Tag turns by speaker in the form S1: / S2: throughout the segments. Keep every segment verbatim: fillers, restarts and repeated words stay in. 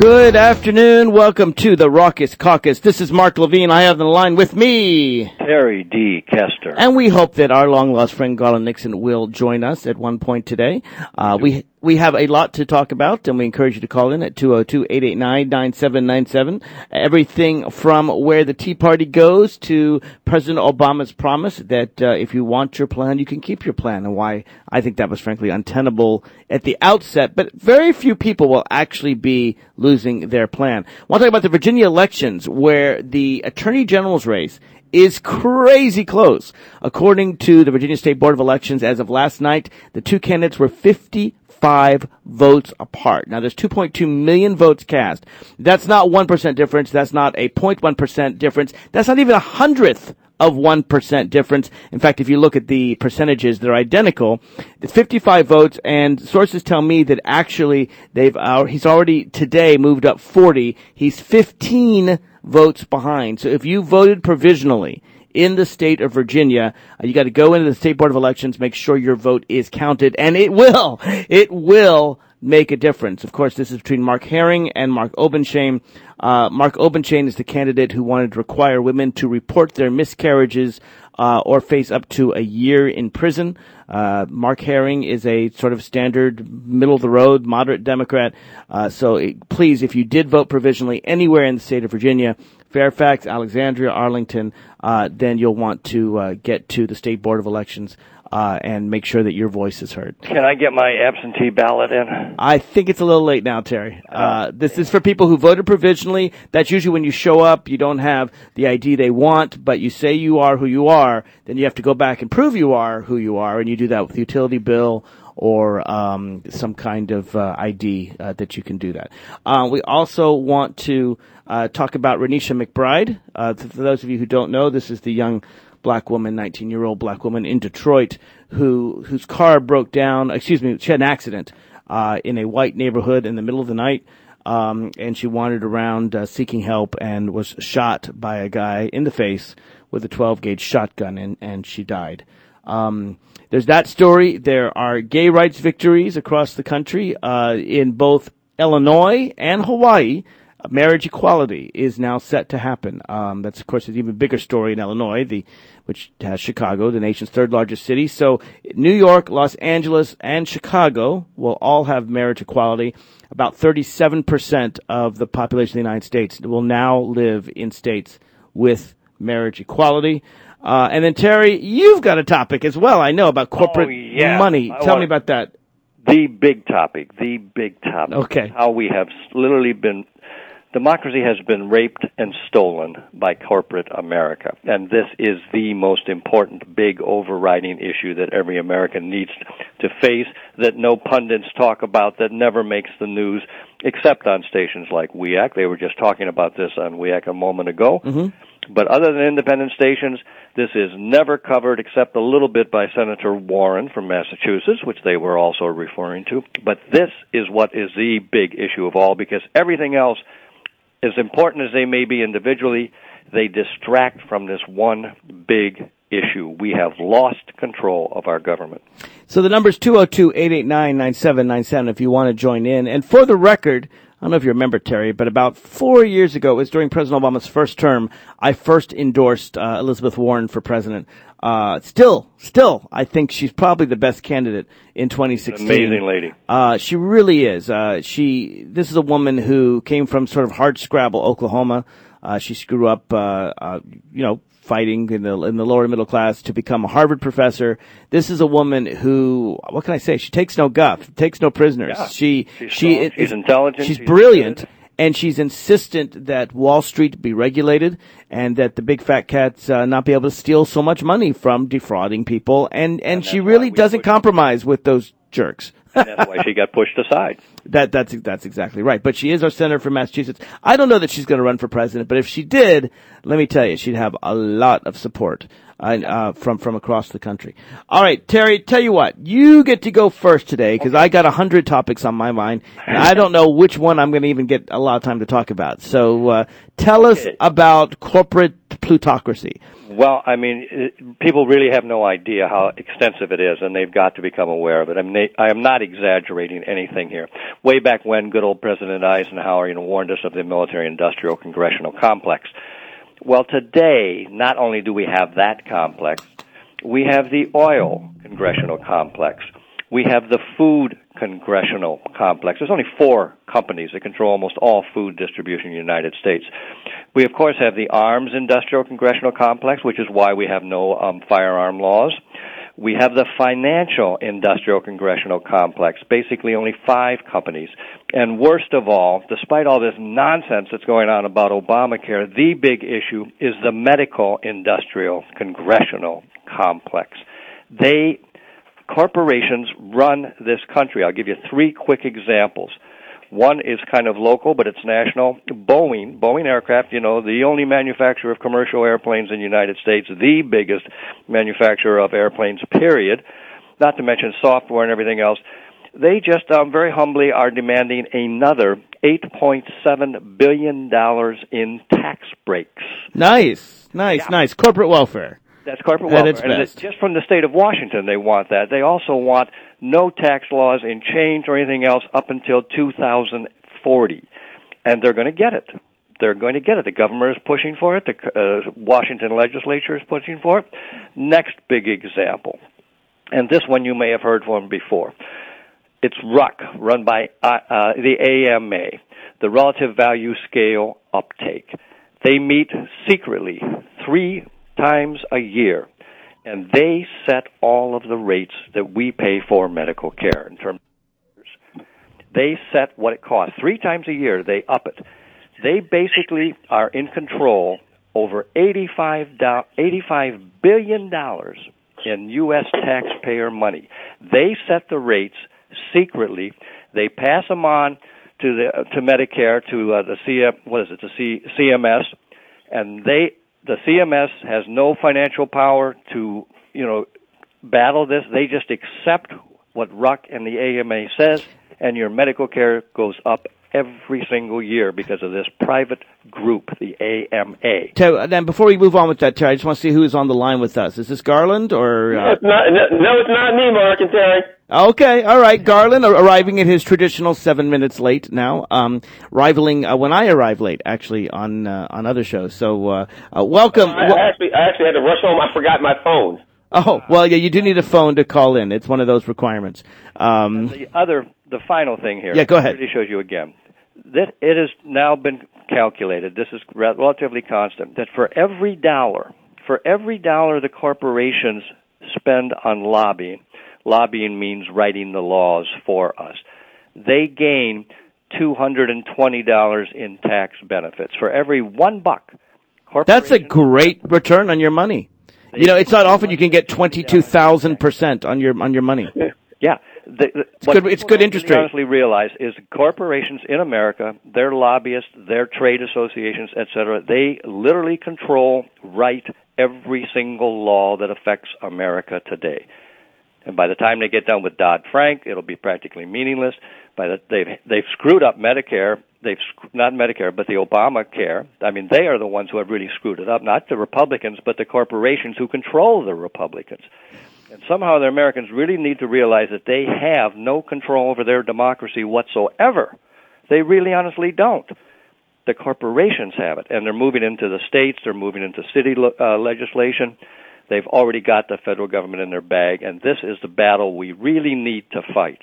S1: Good afternoon. Welcome to the Raucous Caucus. This is Mark Levine. I have on the line with me
S2: Terry D. Kester.
S1: And we hope that our long-lost friend Garland Nixon will join us at one point today. Uh, we we have a lot to talk about, and we encourage you to call in at two oh two, eight eight nine, nine seven nine seven. Everything from where the Tea Party goes to President Obama's promise that uh, if you want your plan, you can keep your plan, and why I think that was frankly untenable at the outset. But very few people will actually be losing their plan. I want to talk about the Virginia elections, where the Attorney General's race is crazy close. According to the Virginia State Board of Elections, as of last night, the two candidates were fifty-five votes apart. Now, there's two point two million votes cast. That's not one percent difference. That's not a zero point one percent difference. That's not even a hundredth of one percent difference. In fact, if you look at the percentages, they're identical. It's fifty-five votes, and sources tell me that actually they've uh, he's already today moved up forty. He's fifteen votes behind. So if you voted provisionally in the state of Virginia, uh, you got to go into the State Board of Elections, make sure your vote is counted, and it will. It will make a difference. Of course, this is between Mark Herring and Mark Obenshain. Uh, Mark Obenshain is the candidate who wanted to require women to report their miscarriages uh, or face up to a year in prison. Uh, Mark Herring is a sort of standard, middle-of-the-road, moderate Democrat. Uh, so it, please, if you did vote provisionally anywhere in the state of Virginia, Fairfax, Alexandria, Arlington, uh, then you'll want to uh, get to the State Board of Elections uh, and make sure that your voice is heard.
S2: Can I get my absentee ballot in?
S1: I think it's a little late now, Terry. Uh, this is for people who voted provisionally. That's usually when you show up, you don't have the I D they want, but you say you are who you are, then you have to go back and prove you are who you are, and you do that with a utility bill or um, some kind of uh, I D uh, that you can do that. Uh, we also want to uh, talk about Renisha McBride. Uh, for those of you who don't know, this is the young black woman, nineteen-year-old black woman in Detroit who whose car broke down. Excuse me, she had an accident uh, in a white neighborhood in the middle of the night, um, and she wandered around uh, seeking help and was shot by a guy in the face with a twelve gauge shotgun, and, and she died. Um, there's that story. There are gay rights victories across the country, uh, in both Illinois and Hawaii. Marriage equality is now set to happen. Um, that's, of course, an even bigger story in Illinois, the, which has Chicago, the nation's third largest city. So New York, Los Angeles, and Chicago will all have marriage equality. About thirty-seven percent of the population of the United States will now live in states with marriage equality. Uh, and then, Terry, you've got a topic as well, I know, about corporate
S2: oh, yeah.
S1: money.
S2: I
S1: Tell
S2: want
S1: me about that.
S2: The big topic, the big topic.
S1: Okay.
S2: How we have literally been, democracy has been raped and stolen by corporate America. And this is the most important, big, overriding issue that every American needs to face, that no pundits talk about, that never makes the news, except on stations like W E A C. They were just talking about this on W E A C a moment ago.
S1: Mm-hmm.
S2: But other than independent stations, this is never covered except a little bit by Senator Warren from Massachusetts, which they were also referring to. But this is what is the big issue of all, because everything else, as important as they may be individually, they distract from this one big issue. We have lost control of our government.
S1: So the number is two oh two, eight eight nine, nine seven nine seven if you want to join in. And for the record, I don't know if you remember, Terry, but about four years ago, it was during President Obama's first term, I first endorsed uh, Elizabeth Warren for president. Uh, still, still, I think she's probably the best candidate in twenty sixteen.
S2: Amazing lady.
S1: Uh, she really is. Uh, she, this is a woman who came from sort of hardscrabble Oklahoma. Uh, she grew up, uh, uh, you know, fighting in the in the lower middle class to become a Harvard professor. This is a woman who, what can I say? She takes no guff, takes no prisoners.
S2: Yeah,
S1: she
S2: she's
S1: she
S2: strong,
S1: is,
S2: she's intelligent,
S1: she's,
S2: she's
S1: brilliant,
S2: good.
S1: And she's insistent that Wall Street be regulated and that the big fat cats uh, not be able to steal so much money from defrauding people. And and,
S2: And
S1: she really doesn't compromise with those jerks.
S2: And that's why she got pushed aside.
S1: That that's that's exactly right. But she is our senator from Massachusetts. I don't know that she's going to run for president, but if she did, let me tell you, she'd have a lot of support. uh, uh, from from across the country. All right, Terry, tell you what, you get to go first today because I got a hundred topics on my mind, and I don't know which one I'm going to even get a lot of time to talk about. So uh, tell
S2: okay.
S1: us about corporate plutocracy.
S2: Well, I mean, it, people really have no idea how extensive it is, and they've got to become aware of it. I mean, they, I am not exaggerating anything here. Way back when, good old President Eisenhower, you know, warned us of the military-industrial congressional complex. Well, today, not only do we have that complex, we have the oil congressional complex. We have the food congressional complex. There's only four companies that control almost all food distribution in the United States. We, of course, have the arms industrial congressional complex, which is why we have no um, firearm laws. We have the financial industrial congressional complex, basically only five companies. And worst of all, despite all this nonsense that's going on about Obamacare, the big issue is the medical industrial congressional complex. They Corporations run this country. I'll give you three quick examples. One is kind of local, but it's national. Boeing, Boeing Aircraft, you know, the only manufacturer of commercial airplanes in the United States, the biggest manufacturer of airplanes, period, not to mention software and everything else. They just um, very humbly are demanding another eight point seven billion dollars in tax breaks.
S1: Nice, nice, yeah. nice. Corporate welfare.
S2: That's corporate welfare. And it's just from the state of Washington they want that. They also want no tax laws in change or anything else up until two thousand forty. And they're going to get it. They're going to get it. The governor is pushing for it. The uh, Washington legislature is pushing for it. Next big example. And this one you may have heard from before. It's R U C, run by uh, uh, the A M A, the Relative Value Scale Uptake. They meet secretly three times a year, and they set all of the rates that we pay for medical care in terms of they set what it costs. Three times a year, they up it. They basically are in control over eighty-five billion dollars in U S taxpayer money. They set the rates secretly. They pass them on to the to Medicare, to uh, the C what is it, the C, C M S, and they the C M S has no financial power to, you know, battle this. They just accept what R U C and the A M A says, and your medical care goes up every single year because of this private group, the A M A.
S1: So, then before we move on with that, Terry, I just want to see who's on the line with us. Is this Garland or? Uh...
S3: It's not, no, it's not me, Mark and Terry.
S1: Okay, all right. Garland arriving at his traditional seven minutes late now, um, rivaling uh, when I arrive late, actually, on uh, on other shows. So, uh, uh, welcome.
S3: I, I actually, I actually had to rush home. I forgot my phone.
S1: Oh, well, yeah, you do need a phone to call in. It's one of those requirements. Um,
S2: the other, the final thing here.
S1: Yeah, go ahead.
S2: It really shows you again. That it has now been calculated, this is relatively constant, that for every dollar, for every dollar the corporations spend on lobbying, lobbying means writing the laws for us, they gain two hundred twenty dollars in tax benefits. For every one buck,
S1: that's a great return on your money. You know, it's not often you can get twenty-two thousand percent on your on your money.
S2: Yeah. The, the,
S1: it's good, it's good interest rate.
S2: What honestly realize is corporations in America, their lobbyists, their trade associations, et cetera, they literally control, write every single law that affects America today. And by the time they get done with Dodd-Frank, it'll be practically meaningless. By the, they've they've screwed up Medicare. They've not Medicare, but the Obamacare. I mean, they are the ones who have really screwed it up. Not the Republicans, but the corporations who control the Republicans. And somehow the Americans really need to realize that they have no control over their democracy whatsoever. They really honestly don't. The corporations have it, and they're moving into the states. They're moving into city uh, legislation. They've already got the federal government in their bag, and this is the battle we really need to fight.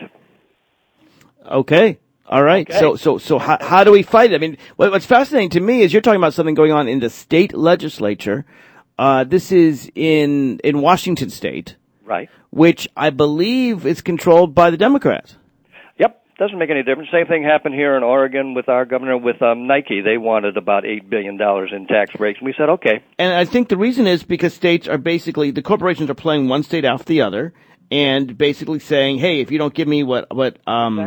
S1: Okay. All right. Okay. So, so, so how, how do we fight it? I mean, what, what's fascinating to me is you're talking about something going on in the state legislature. Uh, this is in, in Washington State.
S2: Right.
S1: Which I believe is controlled by the Democrats.
S2: Yep. Doesn't make any difference. Same thing happened here in Oregon with our governor with um, Nike. They wanted about eight billion dollars in tax breaks, and we said, okay.
S1: And I think the reason is because states are basically, the corporations are playing one state after the other and basically saying, hey, if you don't give me what, what, um,
S2: exactly.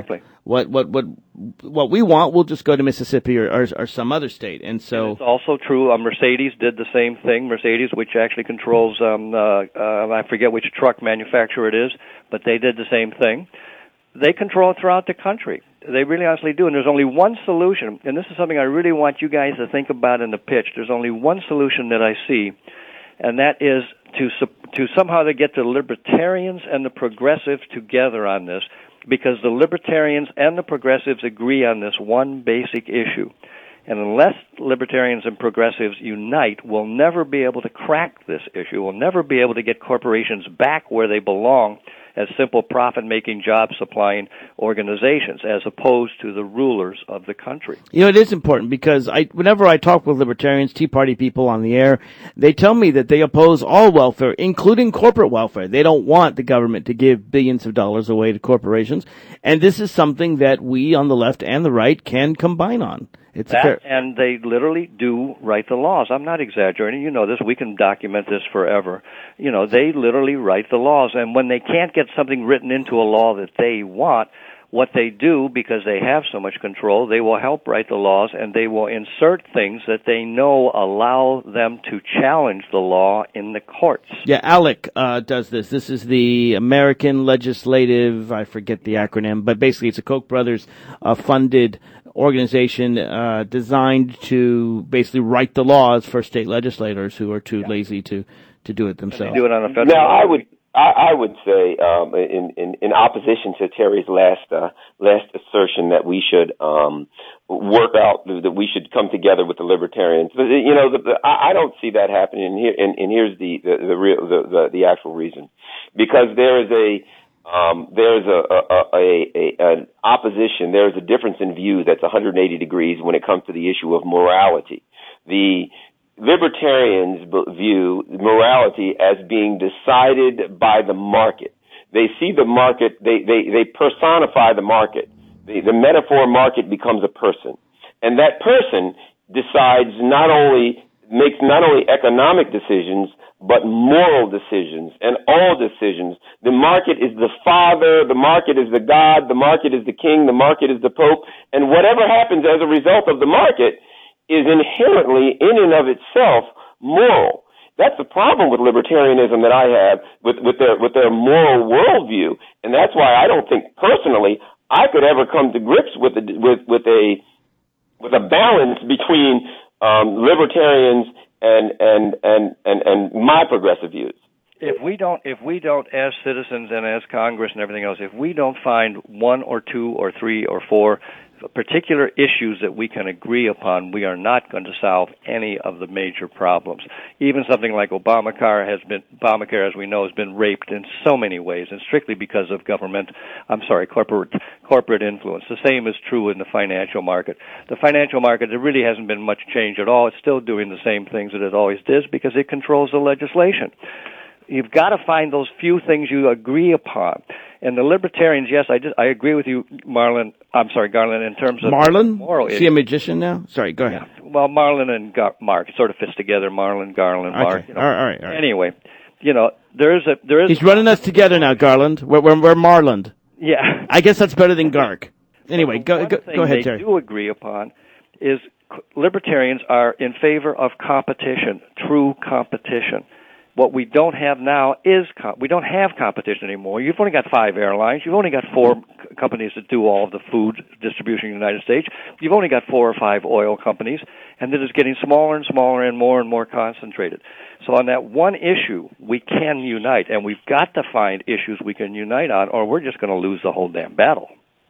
S1: what what what what we want, we'll just go to Mississippi or, or, or some other state. And so
S2: and it's also true. Uh, Mercedes did the same thing. Mercedes, which actually controls, um, uh, uh, I forget which truck manufacturer it is, but they did the same thing. They control it throughout the country. They really honestly do. And there's only one solution, and this is something I really want you guys to think about in the pitch. There's only one solution that I see, and that is to to somehow to get the libertarians and the progressives together on this, because the libertarians and the progressives agree on this one basic issue. And unless libertarians and progressives unite, we'll never be able to crack this issue. We'll never be able to get corporations back where they belong as simple profit-making, job-supplying organizations, as opposed to the rulers of the country.
S1: You know, it is important because I, whenever I talk with libertarians, Tea Party people on the air, they tell me that they oppose all welfare, including corporate welfare. They don't want the government to give billions of dollars away to corporations. And this is something that we on the left and the right can combine on. It's
S2: that,
S1: fair.
S2: And they literally do write the laws. I'm not exaggerating. You know this. We can document this forever. You know, they literally write the laws. And when they can't get something written into a law that they want, what they do, because they have so much control, they will help write the laws, and they will insert things that they know allow them to challenge the law in the courts.
S1: Yeah, ALEC uh, does this. This is the American Legislative, I forget the acronym, but basically it's a Koch brothers uh, funded organization uh, designed to basically write the laws for state legislators who are too yeah. lazy to, to do it themselves.
S2: They do it on a federal
S3: now,
S2: level.
S3: I would I, I would say, um, in, in in opposition to Terry's last uh, last assertion that we should um, work out that we should come together with the libertarians. You know, the, the, I don't see that happening. And here and, and here's the the the, real, the the the actual reason, because there is a Um, there's a, a, a, a, an opposition, there's a difference in view that's one hundred eighty degrees when it comes to the issue of morality. The libertarians view morality as being decided by the market. They see the market, they, they, they personify the market. The, the metaphor market becomes a person. And that person decides not only, makes not only economic decisions, but moral decisions and all decisions. The market is the father, the market is the God, the market is the king, the market is the pope, and whatever happens as a result of the market is inherently, in and of itself, moral. That's the problem with libertarianism that I have with, with their with their moral worldview, and that's why I don't think personally I could ever come to grips with a, with with a with a balance between um, libertarians and and, and and and my progressive views.
S2: If we don't, if we don't, as citizens and as Congress and everything else, if we don't find one or two or three or four particular issues that we can agree upon, we are not going to solve any of the major problems. Even something like Obamacare has been, Obamacare, as we know, has been raped in so many ways, and strictly because of government, I'm sorry, corporate, corporate influence. The same is true in the financial market. The financial market, there really hasn't been much change at all. It's still doing the same things that it always does because it controls the legislation. You've got to find those few things you agree upon. And the libertarians, yes, I just, I agree with you, Marlon. I'm sorry, Garland, in terms of
S1: Marlon?
S2: moral
S1: Is he a magician now? Sorry, go ahead.
S2: Yeah. Well, Marlon and Gar- Mark sort of fits together. Marlon, Garland, Mark.
S1: Okay.
S2: You know.
S1: all, right, all right, all right.
S2: Anyway, you know, there is a there is.
S1: He's running us together now, Garland. We're we're, we're Marland.
S2: Yeah.
S1: I guess that's better than Gark. Anyway, go
S2: One
S1: go,
S2: thing
S1: go ahead,
S2: they
S1: Terry.
S2: do agree upon is libertarians are in favor of competition, true competition. What we don't have now is com- we don't have competition anymore. You've only got five airlines. You've only got four c- companies that do all of the food distribution in the United States. You've only got four or five oil companies, and it is getting smaller and smaller and more and more concentrated. So on that one issue, we can unite, and we've got to find issues we can unite on, or we're just going to lose the whole damn battle.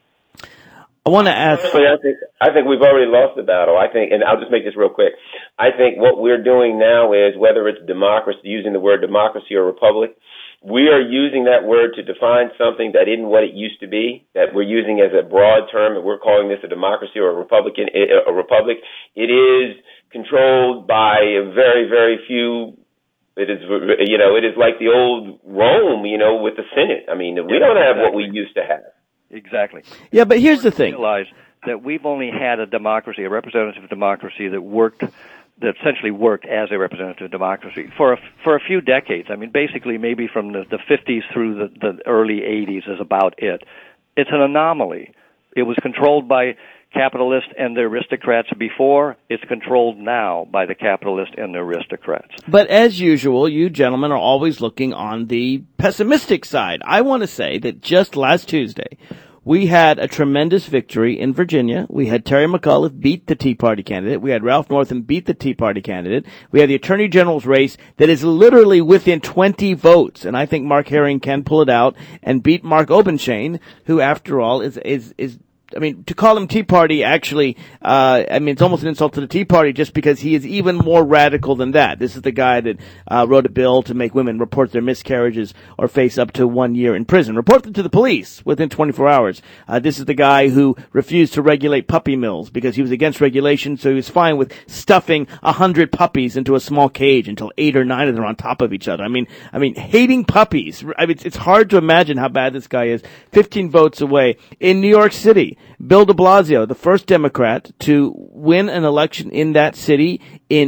S1: I want to ask.
S3: Personally, I think I think we've already lost the battle. I think, and I'll just make this real quick. I think what we're doing now is, whether it's democracy, using the word democracy or republic, we are using that word to define something that isn't what it used to be. That we're using as a broad term, and we're calling this a democracy or a republican, a republic. It is controlled by a very, very few. It is, you know, it is like the old Rome, you know, with the Senate. I mean, we don't have what we used to have.
S2: Exactly.
S1: Yeah, but here's the thing.
S2: Realize that we've only had a democracy, a representative democracy that worked, that essentially worked as a representative democracy for a, for a few decades. I mean, basically maybe from the, the fifties through the, the early eighties is about it. It's an anomaly. It was controlled by capitalists and the aristocrats before. It's controlled now by the capitalists and the aristocrats.
S1: But as usual, you gentlemen are always looking on the pessimistic side. I want to say that just last Tuesday, we had a tremendous victory in Virginia. We had Terry McAuliffe beat the Tea Party candidate. We had Ralph Northam beat the Tea Party candidate. We had the Attorney General's race that is literally within twenty votes. And I think Mark Herring can pull it out and beat Mark Obenshain, who after all is, is, is, I mean, to call him Tea Party, actually, uh, I mean, it's almost an insult to the Tea Party just because he is even more radical than that. This is the guy that, uh, wrote a bill to make women report their miscarriages or face up to one year in prison. Report them to the police within twenty-four hours. Uh, this is the guy who refused to regulate puppy mills because he was against regulation, so he was fine with stuffing a hundred puppies into a small cage until eight or nine of them are on top of each other. I mean, I mean, hating puppies. I mean, it's, it's hard to imagine how bad this guy is. fifteen votes away. In New York City, Bill de Blasio, the first Democrat to win an election in that city in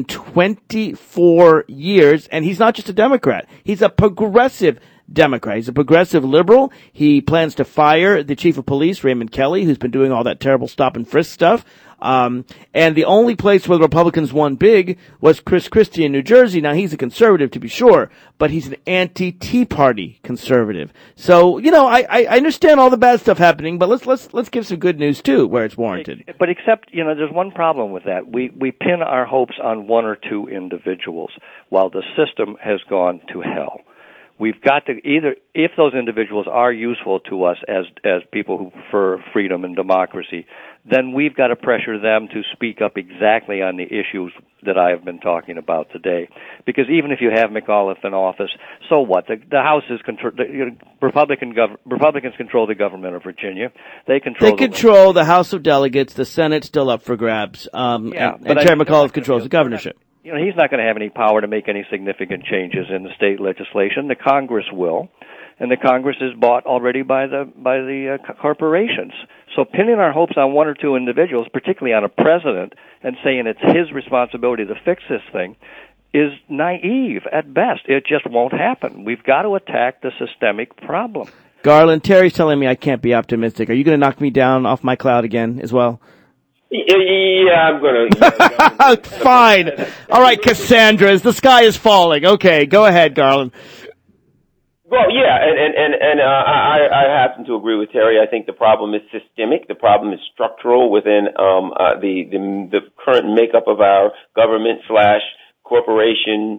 S1: twenty-four years, and he's not just a Democrat. He's a progressive Democrat. He's a progressive liberal. He plans to fire the chief of police, Raymond Kelly, who's been doing all that terrible stop and frisk stuff. Um, and the only place where the Republicans won big was Chris Christie in New Jersey. Now, he's a conservative, to be sure, but he's an anti-Tea Party conservative. So, you know, I, I understand all the bad stuff happening, but let's, let's, let's give some good news, too, where it's warranted.
S2: But except, you know, there's one problem with that. We, we pin our hopes on one or two individuals while the system has gone to hell. We've got to either, if those individuals are useful to us as as people who prefer freedom and democracy, then we've got to pressure them to speak up exactly on the issues that I have been talking about today. Because even if you have McAuliffe in office, so what? The, the House is control. The, you know, Republican gov- Republicans control the government of Virginia. They control.
S1: They control the, the House of Delegates. The Senate's still up for grabs. Um,
S2: yeah,
S1: and, and Chair McAuliffe controls the governorship.
S2: You know, he's not going to have any power to make any significant changes in the state legislation. The Congress will, and the Congress is bought already by the by the uh, corporations. So pinning our hopes on one or two individuals, particularly on a president, and saying it's his responsibility to fix this thing, is naive at best. It just won't happen. We've got to attack the systemic problem.
S1: Garland, Terry's telling me I can't be optimistic. Are you going to knock me down off my cloud again as well?
S3: Yeah, I'm gonna.
S1: Fine. All right, Cassandras, the sky is falling. Okay, go ahead, Garland.
S3: Well, yeah, and and and, and uh, I I happen to agree with Terry. I think the problem is systemic. The problem is structural within um uh, the the the current makeup of our government slash corporation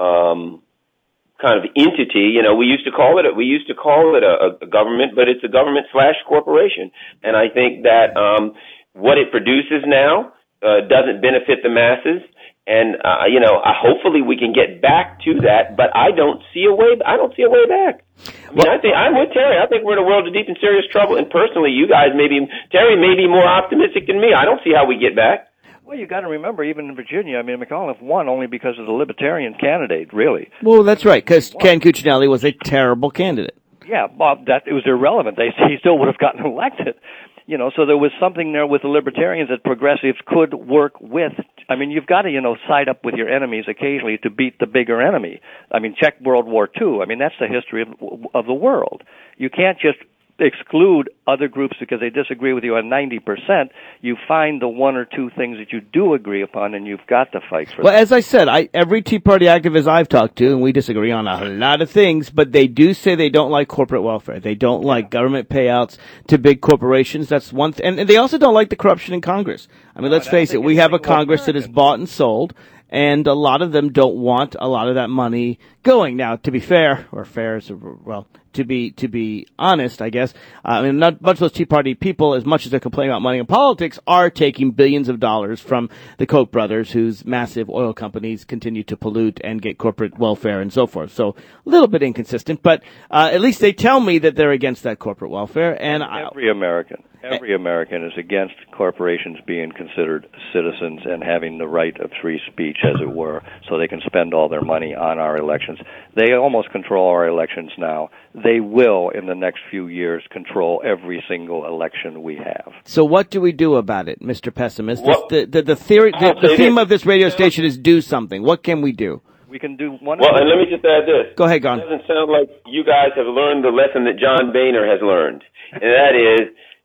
S3: um kind of entity. You know, we used to call it a, we used to call it a, a government, but it's a government slash corporation, and I think that um. what it produces now uh, doesn't benefit the masses, and uh, you know, uh, hopefully we can get back to that. But I don't see a way. I don't see a way back. I mean, well, I think I'm with Terry. I think we're in a world of deep and serious trouble. And personally, you guys maybe Terry may be more optimistic than me. I don't see how we get back.
S2: Well, you got to remember, even in Virginia, I mean, McAuliffe won only because of the Libertarian candidate, really.
S1: Well, that's right, because Ken Cuccinelli was a terrible candidate.
S2: Yeah, Bob, that it was irrelevant. They he still would have gotten elected. You know, so there was something there with the libertarians that progressives could work with. I mean, you've got to, you know, side up with your enemies occasionally to beat the bigger enemy. I mean, check World War Two. I mean, that's the history of, of the world. You can't just exclude other groups because they disagree with you on ninety percent. You find the one or two things that you do agree upon, and you've got to fight for
S1: well, them.
S2: Well,
S1: as I said, I, every Tea Party activist I've talked to, and we disagree on a lot of things, but they do say they don't like corporate welfare. They don't like government payouts to big corporations. That's one th- and they also don't like the corruption in Congress. I mean, no, let's face it, we have a Congress that is bought and sold, and a lot of them don't want a lot of that money going. Now, to be fair, or fair is, well, to be, to be honest, I guess, uh, I mean, not much of those Tea Party people, as much as they're complaining about money in politics, are taking billions of dollars from the Koch brothers, whose massive oil companies continue to pollute and get corporate welfare and so forth. So, a little bit inconsistent, but, uh, at least they tell me that they're against that corporate welfare, and
S2: every I, American. Every American is against corporations being considered citizens and having the right of free speech, as it were, so they can spend all their money on our elections. They almost control our elections now. They will, in the next few years, control every single election we have.
S1: So what do we do about it, Mister Pessimist? Well, the, the, the, theory, the, the theme of this radio station is do something. What can we do?
S2: We can do one.
S3: Well, and let me just add this.
S1: Go ahead, Gon.
S3: It doesn't sound like you guys have learned the lesson that John Boehner has learned, and that is,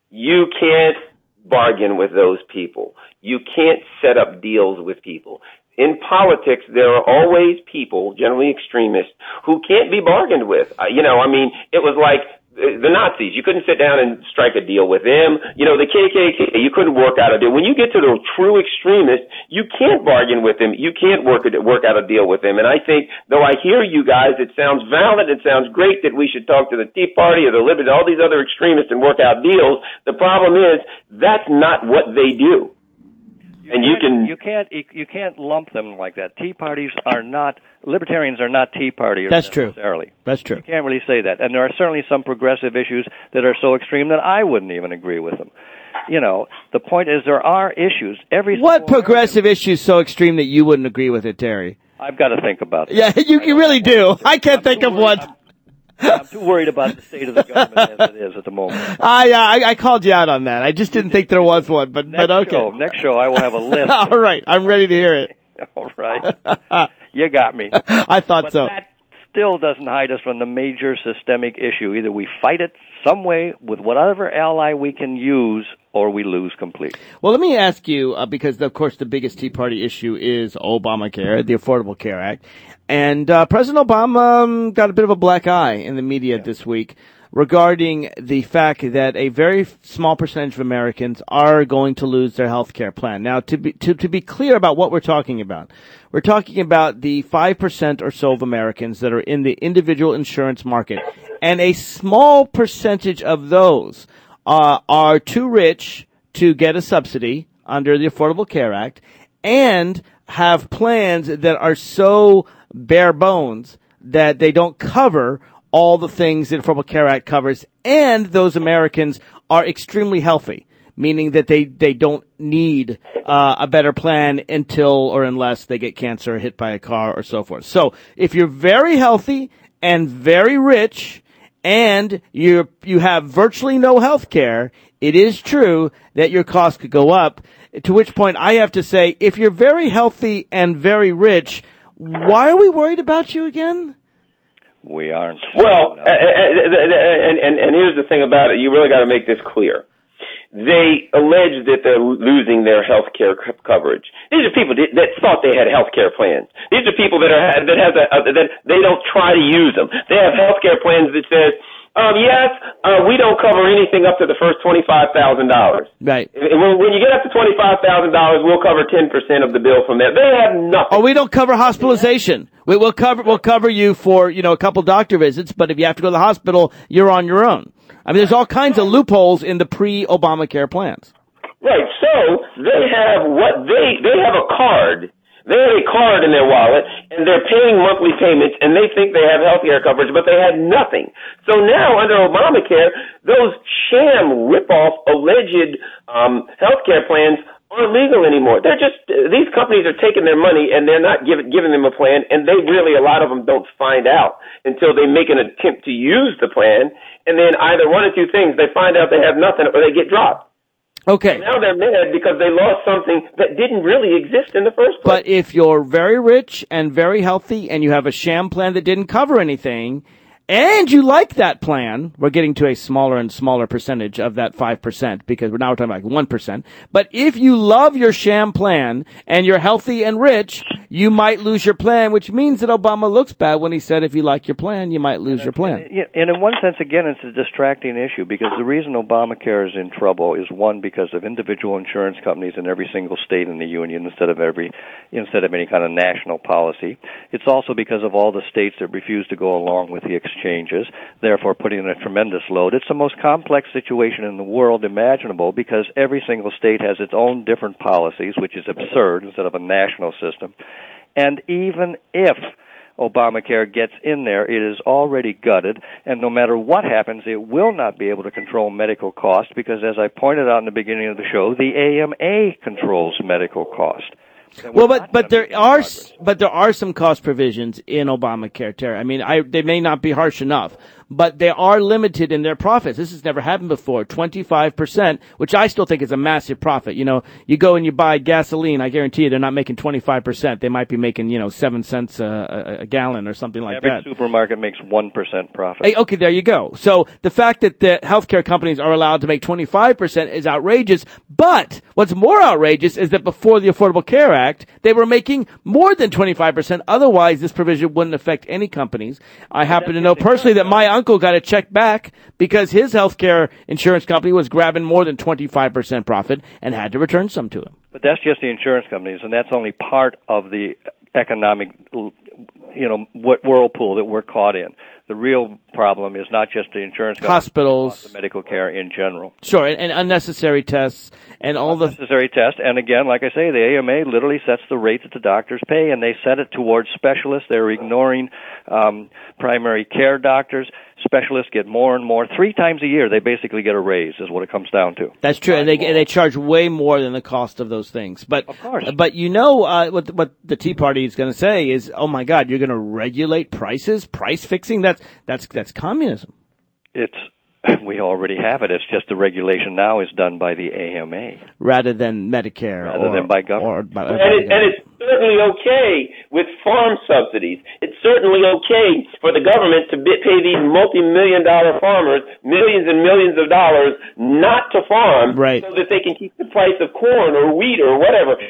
S3: You can't bargain with those people. You can't set up deals with people. In politics, there are always people, generally extremists, who can't be bargained with. Uh, you know, I mean, it was like the Nazis. You couldn't sit down and strike a deal with them. You know, the K K K, you couldn't work out a deal. When you get to the true extremists, you can't bargain with them. You can't work it, work out a deal with them. And I think, though I hear you guys, it sounds valid, it sounds great that we should talk to the Tea Party or the Liberty, all these other extremists and work out deals. The problem is, that's not what they do.
S2: You
S3: and you can
S2: you can't you can't lump them like that. Tea parties are not libertarians are not Tea Partiers.
S1: That's true.
S2: Necessarily.
S1: That's true.
S2: You can't really say that. And there are certainly some progressive issues that are so extreme that I wouldn't even agree with them. You know, the point is there are issues. Every
S1: what progressive issue is so extreme that you wouldn't agree with it, Terry?
S2: I've got to think about that.
S1: Yeah, you, you really do. I can't
S2: I'm
S1: think of
S2: worried,
S1: one.
S2: I'm, I'm too worried about the state of the government as it is at the moment.
S1: I, uh, I I called you out on that. I just didn't think there was one, but
S2: Next
S1: but okay.
S2: Show, next show, I will have a list.
S1: All right, I'm ready to hear it.
S2: All right, you got me.
S1: I thought
S2: but
S1: so.
S2: That still doesn't hide us from the major systemic issue. Either we fight it some way with whatever ally we can use, or we lose completely.
S1: Well, let me ask you, uh, because of course the biggest Tea Party issue is Obamacare, the Affordable Care Act. And uh, President Obama um, got a bit of a black eye in the media yeah. this week regarding the fact that a very small percentage of Americans are going to lose their health care plan. Now, to be, to, to be clear about what we're talking about, we're talking about the five percent or so of Americans that are in the individual insurance market. And a small percentage of those uh, are too rich to get a subsidy under the Affordable Care Act and have plans that are so bare bones that they don't cover all the things that Affordable Care Act covers, and those Americans are extremely healthy, meaning that they, they don't need uh, a better plan until or unless they get cancer or hit by a car or so forth. So if you're very healthy and very rich and you you have virtually no health care, it is true that your costs could go up, to which point I have to say, if you're very healthy and very rich, why are we worried about you again?
S2: We aren't.
S3: Well, no. and, and, and here's the thing about it. You really got to make this clear. They allege that they're losing their health care coverage. These are people that thought they had health care plans. These are people that are that have a, that they don't try to use them. They have health care plans that says, Um, yes, uh, we don't cover anything up to the first twenty-five thousand dollars.
S1: Right.
S3: When, when you get up to twenty-five thousand dollars, we'll cover ten percent of the bill from that. They have nothing.
S1: Oh, we don't cover hospitalization. We will cover, we'll cover you for, you know, a couple doctor visits, but if you have to go to the hospital, you're on your own. I mean, there's all kinds of loopholes in the pre-Obamacare plans.
S3: Right. So they have what they, they have a card. They have a card in their wallet, and they're paying monthly payments, and they think they have health care coverage, but they had nothing. So now, under Obamacare, those sham, rip-off, alleged um, health care plans aren't legal anymore. They're just, these companies are taking their money, and they're not give, giving them a plan, and they really, a lot of them don't find out until they make an attempt to use the plan, and then either one or two things, they find out they have nothing, or they get dropped.
S1: Okay.
S3: Now they're mad because they lost something that didn't really exist in the first place.
S1: But if you're very rich and very healthy and you have a sham plan that didn't cover anything, and you like that plan, we're getting to a smaller and smaller percentage of that five percent because we're now we're talking about like one percent. But if you love your sham plan and you're healthy and rich, you might lose your plan, which means that Obama looks bad when he said if you like your plan, you might lose your plan.
S2: And in one sense, again, it's a distracting issue because the reason Obamacare is in trouble is, one, because of individual insurance companies in every single state in the union instead of every instead of any kind of national policy. It's also because of all the states that refuse to go along with the exchanges, therefore putting in a tremendous load. It's the most complex situation in the world imaginable because every single state has its own different policies, which is absurd instead of a national system. And even if Obamacare gets in there, it is already gutted, and no matter what happens, it will not be able to control medical costs because, as I pointed out in the beginning of the show, the A M A controls medical cost.
S1: Well, but but there are but there are some cost provisions in Obamacare, Terry. I mean, I they may not be harsh enough, but they are limited in their profits. This has never happened before. twenty-five percent, which I still think is a massive profit. You know, you go and you buy gasoline, I guarantee you they're not making twenty-five percent. They might be making, you know, seven cents a, a, a gallon or something like
S2: Every
S1: that.
S2: Every supermarket makes one percent profit.
S1: Hey, okay, there you go. So the fact that the healthcare companies are allowed to make twenty-five percent is outrageous, but what's more outrageous is that before the Affordable Care Act, they were making more than twenty-five percent. Otherwise, this provision wouldn't affect any companies. I happen to know personally that my uncle got a check back because his healthcare insurance company was grabbing more than twenty-five percent profit and had to return some to him.
S2: But that's just the insurance companies, and that's only part of the economic, you know, what whirlpool that we're caught in. The real problem is not just the insurance companies,
S1: hospitals,
S2: the medical care in general.
S1: Sure, and, and unnecessary tests and all the
S2: unnecessary tests. And again, like I say, the A M A literally sets the rate that the doctors pay, and they set it towards specialists. They're ignoring um, primary care doctors. Specialists get more and more. Three times a year, they basically get a raise, is what it comes down to.
S1: That's true, and they and they charge way more than the cost of those things. But
S2: of course,
S1: but you know uh, what what the Tea Party is going to say is, oh my God, you're going to regulate prices, price fixing. That's that's that's communism.
S2: It's we already have it. It's just the regulation now is done by the A M A
S1: rather than Medicare,
S2: rather
S1: or,
S2: than by government.
S1: Or by,
S3: and, it, and it's certainly okay with farm subsidies. It's certainly okay for the government to pay these multi-million dollar farmers millions and millions of dollars not to farm,
S1: right,
S3: so that they can keep the price of corn or wheat or whatever.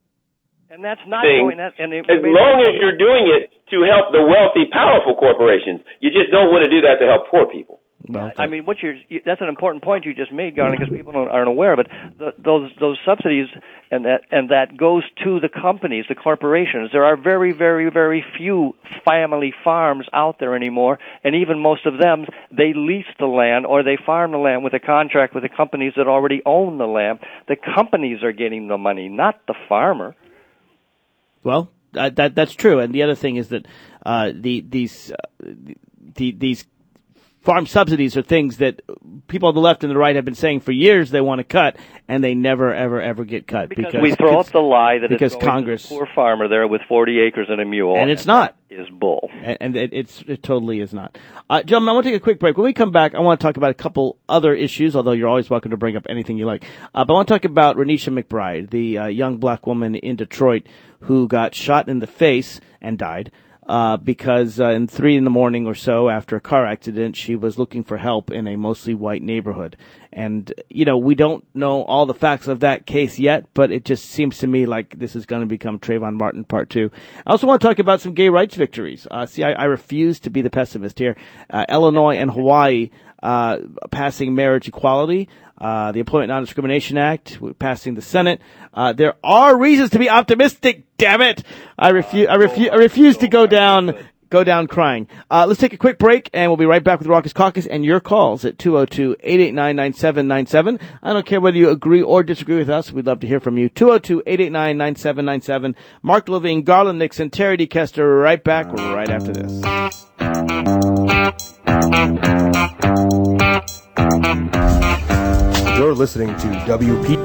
S2: And that's not going. That, and it,
S3: as long as you're doing it to help the wealthy, powerful corporations, you just don't want to do that to help poor people.
S1: Well,
S2: I mean, what you're, that's an important point you just made, Garland, because people don't, aren't aware. But the, those those subsidies and that and that goes to the companies, the corporations. There are very, very, very few family farms out there anymore, and even most of them, they lease the land or they farm the land with a contract with the companies that already own the land. The companies are getting the money, not the farmer.
S1: Well, uh, that that's true. And the other thing is that uh, the these uh, the, these farm subsidies are things that people on the left and the right have been saying for years they want to cut, and they never, ever, ever get cut.
S2: Because,
S1: because
S2: we throw up the lie that
S1: because
S2: it's going
S1: Congress,
S2: to the poor farmer there with forty acres and a mule.
S1: And it's not.
S2: Is bull.
S1: And, and it, it's, it totally is not. Uh, gentlemen, I want to take a quick break. When we come back, I want to talk about a couple other issues, although you're always welcome to bring up anything you like. Uh, but I want to talk about Renisha McBride, the uh, young black woman in Detroit who got shot in the face and died. Uh, because uh, in three in the morning or so after a car accident, she was looking for help in a mostly white neighborhood. And, you know, we don't know all the facts of that case yet, but it just seems to me like this is going to become Trayvon Martin part two. I also want to talk about some gay rights victories. Uh, see, I, I refuse to be the pessimist here. Uh, Illinois and Hawaii uh, passing marriage equality. Uh, the Employment Non-Discrimination Act, passing the Senate. Uh, there are reasons to be optimistic, damn it! I refuse, I refuse, I refuse to go down, go down crying. Uh, let's take a quick break, and we'll be right back with the Raucous Caucus and your calls at two oh two, eight eight nine, nine seven nine seven. I don't care whether you agree or disagree with us. We'd love to hear from you. two oh two, eight eight nine, nine seven nine seven. Mark Levine, Garland Nixon, Terry D. Kester, right back right after this.
S4: You're listening to W P.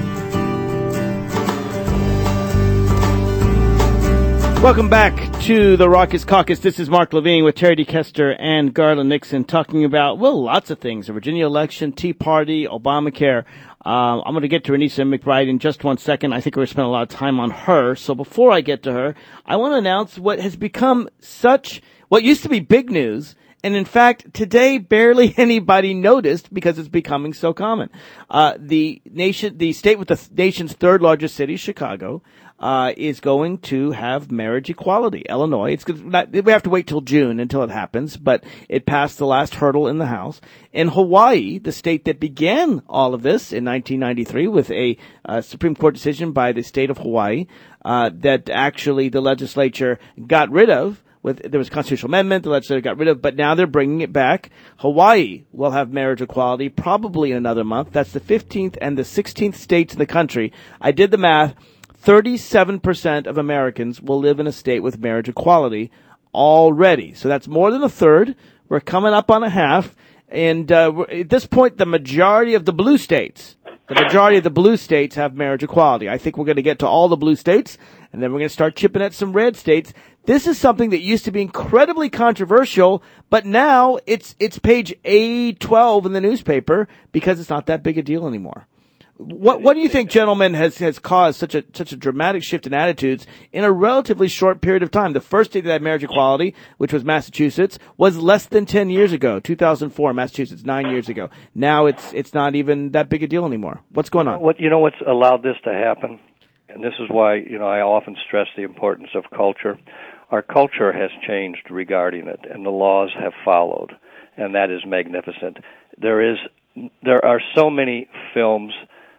S1: Welcome back to the Raucous Caucus. This is Mark Levine with Terry D. Kester and Garland Nixon talking about, well, lots of things. The Virginia election, Tea Party, Obamacare. Uh, I'm going to get to Renisha McBride in just one second. I think we're going to spend a lot of time on her. So before I get to her, I want to announce what has become such, what used to be big news. And in fact, today barely anybody noticed because it's becoming so common. Uh, the nation, the state with the th- nation's third largest city, Chicago, uh, is going to have marriage equality. Illinois, it's not, we have to wait till June until it happens, but it passed the last hurdle in the House. In Hawaii, the state that began all of this in nineteen ninety-three with a uh, Supreme Court decision by the state of Hawaii, uh, that actually the legislature got rid of. With, there was a constitutional amendment, the legislature got rid of, but now they're bringing it back. Hawaii will have marriage equality probably in another month. That's the fifteenth and the sixteenth states in the country. I did the math. thirty-seven percent of Americans will live in a state with marriage equality already. So that's more than a third. We're coming up on a half. And uh, at this point, the majority of the blue states, the majority of the blue states have marriage equality. I think we're going to get to all the blue states, and then we're going to start chipping at some red states. This is something that used to be incredibly controversial, but now it's it's page A twelve in the newspaper because it's not that big a deal anymore. What what do you think, gentlemen, has, has caused such a such a dramatic shift in attitudes in a relatively short period of time? The first state that had marriage equality, which was Massachusetts, was less than ten years ago, two thousand four, Massachusetts, nine years ago. Now it's it's not even that big a deal anymore. What's going on?
S2: What you know what's allowed this to happen, and this is why you know I often stress the importance of culture. Our culture has changed regarding it, and the laws have followed, and that is magnificent. There is there are so many films.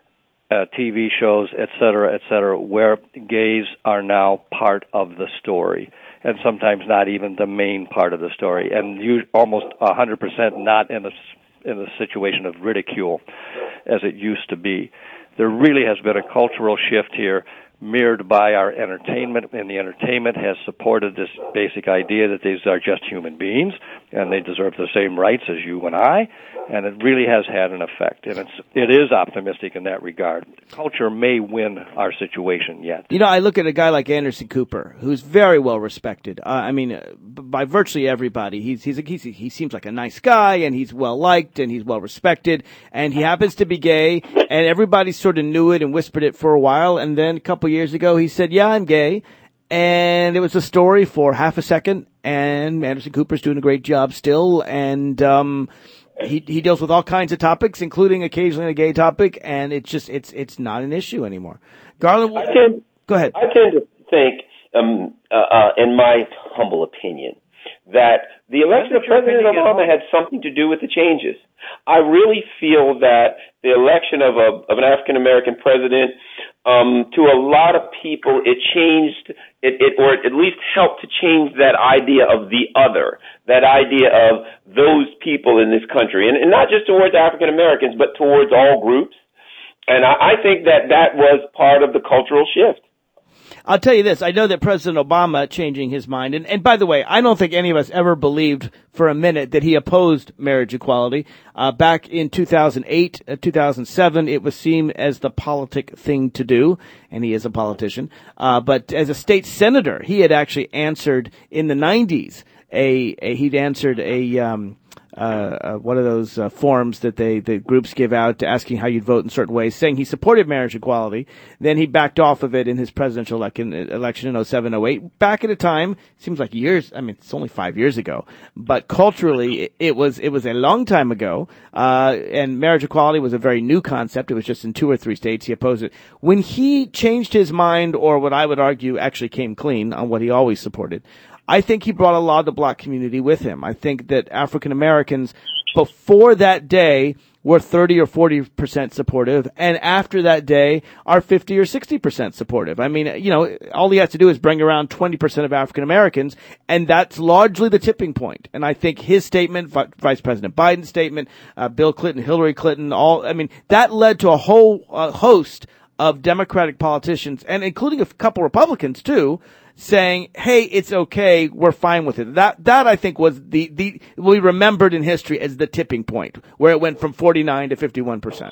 S2: Uh, T V shows, et cetera, et cetera, where gays are now part of the story, and sometimes not even the main part of the story, and you almost one hundred percent not in a, in a situation of ridicule as it used to be. There really has been a cultural shift here mirrored by our entertainment, and the entertainment has supported this basic idea that these are just human beings, and they deserve the same rights as you and I, and it really has had an effect, and it's, it is optimistic in that regard. Culture may win our situation yet.
S1: You know, I look at a guy like Anderson Cooper, who's very well respected. Uh, I mean, uh, by virtually everybody. He's, he's, a, he's he seems like a nice guy, and he's well liked, and he's well respected, and he happens to be gay, and everybody sort of knew it and whispered it for a while, and then a couple years ago he said, yeah, I'm gay, and it was a story for half a second, and Anderson Cooper's doing a great job still, and um he he deals with all kinds of topics, including occasionally a gay topic, and it's just it's it's not an issue anymore. Garland,
S3: I tend,
S1: go ahead.
S3: I tend to think, um, uh, uh, in my humble opinion, that the election of President Obama had something to do with the changes. I really feel that the election of a of an African American president, um, to a lot of people, it changed it, it, or at least helped to change that idea of the other, that idea of those people in this country, and, and not just towards African Americans, but towards all groups. And I, I think that that was part of the cultural shift.
S1: I'll tell you this. I know that President Obama changing his mind. And, and by the way, I don't think any of us ever believed for a minute that he opposed marriage equality. Uh, back in two thousand eight, uh, two thousand seven, it was seen as the politic thing to do. And he is a politician. Uh, but as a state senator, he had actually answered in the nineties a, a he'd answered a, um, Uh, uh, one of those uh, forms that they the groups give out asking how you'd vote in certain ways, saying he supported marriage equality. Then he backed off of it in his presidential election, election in oh seven oh eight. Back at a time, seems like years. I mean, it's only five years ago, but culturally, it, it was it was a long time ago. Uh, and marriage equality was a very new concept. It was just in two or three states. He opposed it. When he changed his mind, or what I would argue actually came clean on what he always supported, I think he brought a lot of the black community with him. I think that African Americans before that day were thirty or forty percent supportive, and after that day are fifty or sixty percent supportive. I mean, you know, all he has to do is bring around twenty percent of African Americans, and that's largely the tipping point. And I think his statement, Vice President Biden's statement, uh, Bill Clinton, Hillary Clinton, all, I mean, that led to a whole uh, host of Democratic politicians, and including a couple Republicans too, saying, hey, it's okay, we're fine with it. That, that I think was the, the, we remembered in history as the tipping point, where it went from forty-nine to fifty-one percent.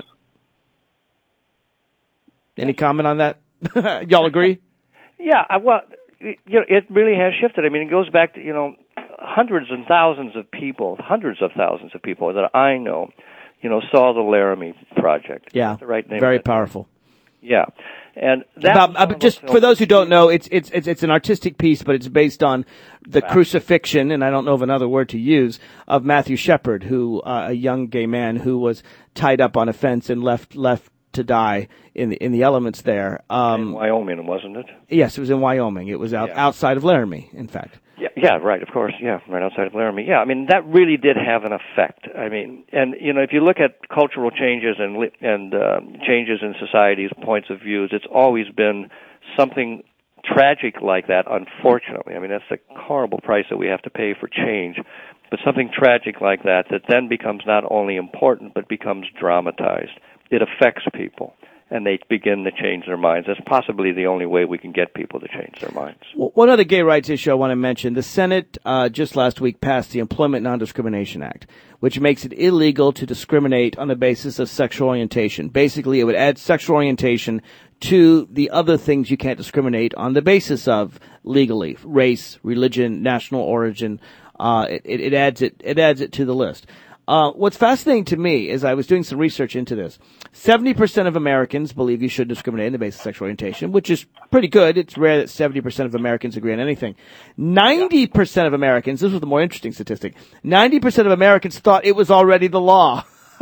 S1: Any comment on that? Y'all agree?
S2: Yeah, well, you know, it really has shifted. I mean, it goes back to, you know, hundreds and thousands of people, hundreds of thousands of people that I know, you know, saw the Laramie Project.
S1: Yeah,
S2: That's the right name.
S1: Very powerful.
S2: Yeah, and that
S1: About, uh, just for those who don't know, it's it's it's it's an artistic piece, but it's based on the wow. crucifixion, and I don't know of another word to use, of Matthew Shepard, who uh, a young gay man who was tied up on a fence and left left to die in the in the elements there. Um,
S2: in Wyoming, wasn't it?
S1: Yes, it was in Wyoming. It was out
S2: yeah.
S1: outside of Laramie, in fact.
S2: Yeah, yeah, right, of course, yeah, right outside of Laramie. Yeah, I mean, that really did have an effect. I mean, and, you know, if you look at cultural changes and and uh, changes in society's points of views, it's always been something tragic like that, unfortunately. I mean, that's the horrible price that we have to pay for change, but something tragic like that that then becomes not only important, but becomes dramatized. It affects people, and they begin to change their minds. That's possibly the only way we can get people to change their minds.
S1: Well, one other gay rights issue I want to mention. The Senate uh, just last week passed the Employment Non-Discrimination Act, which makes it illegal to discriminate on the basis of sexual orientation. Basically, it would add sexual orientation to the other things you can't discriminate on the basis of legally: race, religion, national origin. Uh, it, it adds it, it adds it to the list. Uh, what's fascinating to me is I was doing some research into this. seventy percent of Americans believe you should discriminate on the basis of sexual orientation, which is pretty good. It's rare that seventy percent of Americans agree on anything. ninety percent of Americans, this was the more interesting statistic, ninety percent of Americans thought it was already the law.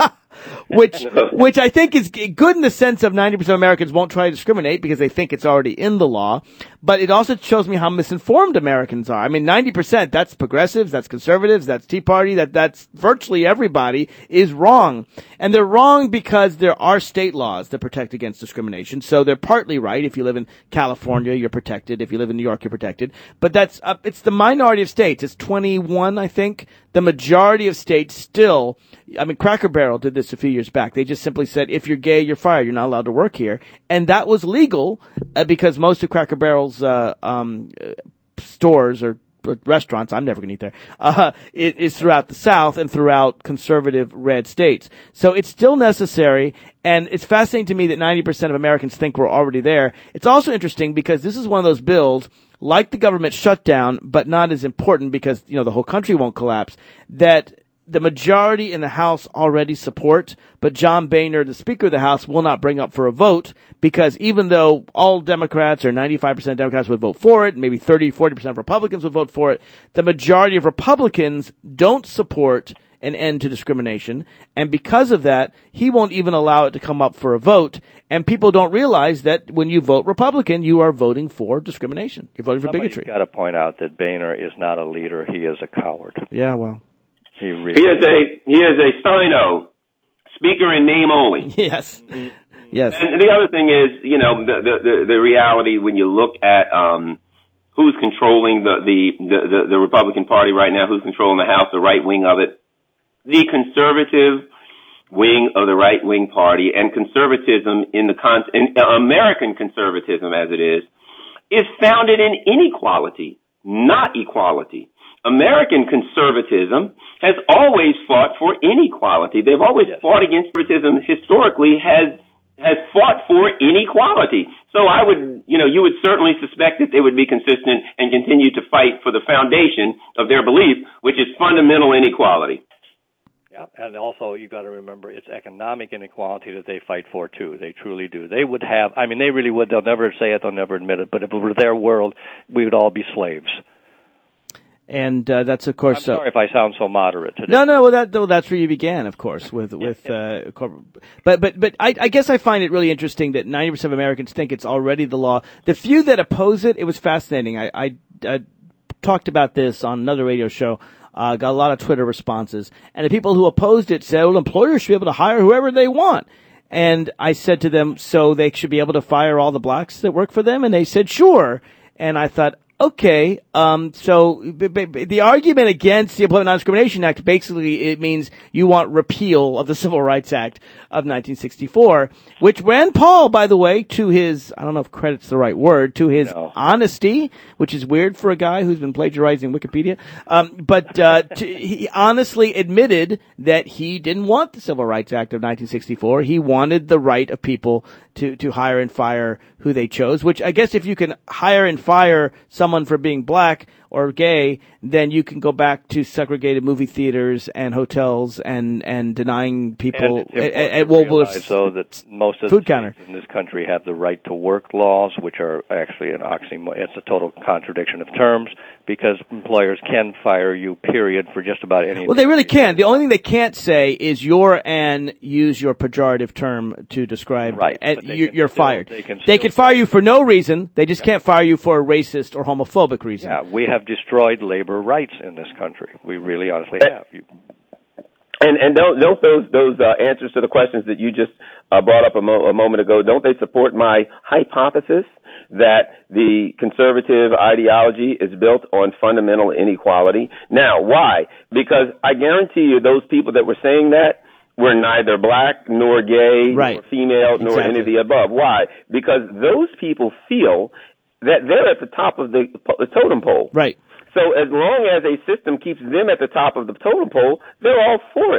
S1: which, which I think is good in the sense of ninety percent of Americans won't try to discriminate because they think it's already in the law. But it also shows me how misinformed Americans are. I mean, ninety percent, that's progressives, that's conservatives, that's Tea Party, that, that's virtually everybody is wrong. And they're wrong because there are state laws that protect against discrimination. So they're partly right. If you live in California, you're protected. If you live in New York, you're protected. But that's, uh, it's the minority of states. It's twenty-one, I think. The majority of states still, I mean, Cracker Barrel did this a few years back. They just simply said, if you're gay, you're fired. You're not allowed to work here. And that was legal uh, because most of Cracker Barrel's uh, um, uh, stores or restaurants, I'm never going to eat there, uh, it is throughout the South and throughout conservative red states. So it's still necessary, and it's fascinating to me that ninety percent of Americans think we're already there. It's also interesting because this is one of those bills, like the government shutdown, but not as important because, you know, the whole country won't collapse, that the majority in the House already support, but John Boehner, the Speaker of the House, will not bring up for a vote because even though all Democrats or ninety-five percent of Democrats would vote for it, maybe thirty, forty percent of Republicans would vote for it, the majority of Republicans don't support an end to discrimination, and because of that, he won't even allow it to come up for a vote, and people don't realize that when you vote Republican, you are voting for discrimination. You're voting for
S2: Somebody's
S1: bigotry.
S2: Got to point out that Boehner is not a leader; he is a coward.
S1: Yeah, well,
S2: he really
S3: he is a he is a Sino, speaker in name only.
S1: Yes, yes.
S3: And the other thing is, you know, the the the reality when you look at um. who's controlling the, the, the, the Republican Party right now, who's controlling the House, the right wing of it. The conservative wing of the right-wing party and conservatism in the con- in American conservatism as it is, is founded in inequality, not equality. American conservatism has always fought for inequality. They've always yes. fought against conservatism historically has has fought for inequality. So I would, you know, you would certainly suspect that they would be consistent and continue to fight for the foundation of their belief, which is fundamental inequality.
S2: Yeah, and also you got to remember it's economic inequality that they fight for too. They truly do. They would have, I mean, they really would. They'll never say it. They'll never admit it. But if it were their world, we would all be slaves.
S1: And uh, that's of course.
S2: I'm sorry uh, if I sound so moderate today.
S1: No, no, well, that well, that's where you began, of course, with with. Uh, but but but I, I guess I find it really interesting that ninety percent of Americans think it's already the law. The few that oppose it, it was fascinating. I, I, I talked about this on another radio show. Uh, got a lot of Twitter responses, and the people who opposed it said, "Well, employers should be able to hire whoever they want." And I said to them, "So they should be able to fire all the blacks that work for them?" And they said, "Sure." And I thought, okay, um, so b- b- the argument against the Employment Non-Discrimination Act, basically it means you want repeal of the Civil Rights Act of nineteen sixty-four, which Rand Paul, by the way, to his, I don't know if credit's the right word, to his no. honesty, which is weird for a guy who's been plagiarizing Wikipedia, um, but uh, to, he honestly admitted that he didn't want the Civil Rights Act of nineteen sixty-four. He wanted the right of people to, to hire and fire who they chose, which I guess if you can hire and fire someone for being black or gay, then you can go back to segregated movie theaters and hotels and, and denying people
S2: and it's
S1: at, at Woolworth's
S2: so that most of
S1: food
S2: the
S1: counter
S2: in this country have the right to work laws, which are actually an oxymoron. It's a total contradiction of terms because employers can fire you, period, for just about anything.
S1: Well, they really can. The only thing they can't say is you're and use your pejorative term to describe.
S2: Right.
S1: And you, you're
S2: still,
S1: fired.
S2: They can,
S1: they can fire you for no reason. They just can't fire you for a racist or homophobic reason.
S2: Yeah, we have destroyed labor rights in this country. We really honestly have. You,
S3: And and don't don't those those uh, answers to the questions that you just uh, brought up a, mo- a moment ago, don't they support my hypothesis that the conservative ideology is built on fundamental inequality? Now, why? Because I guarantee you those people that were saying that were neither black nor gay
S1: right.
S3: nor female nor
S1: exactly.
S3: any of the above. Why? Because those people feel that they're at the top of the, the totem pole.
S1: Right.
S3: So as long as a system keeps them at the top of the totem pole, they're all for it.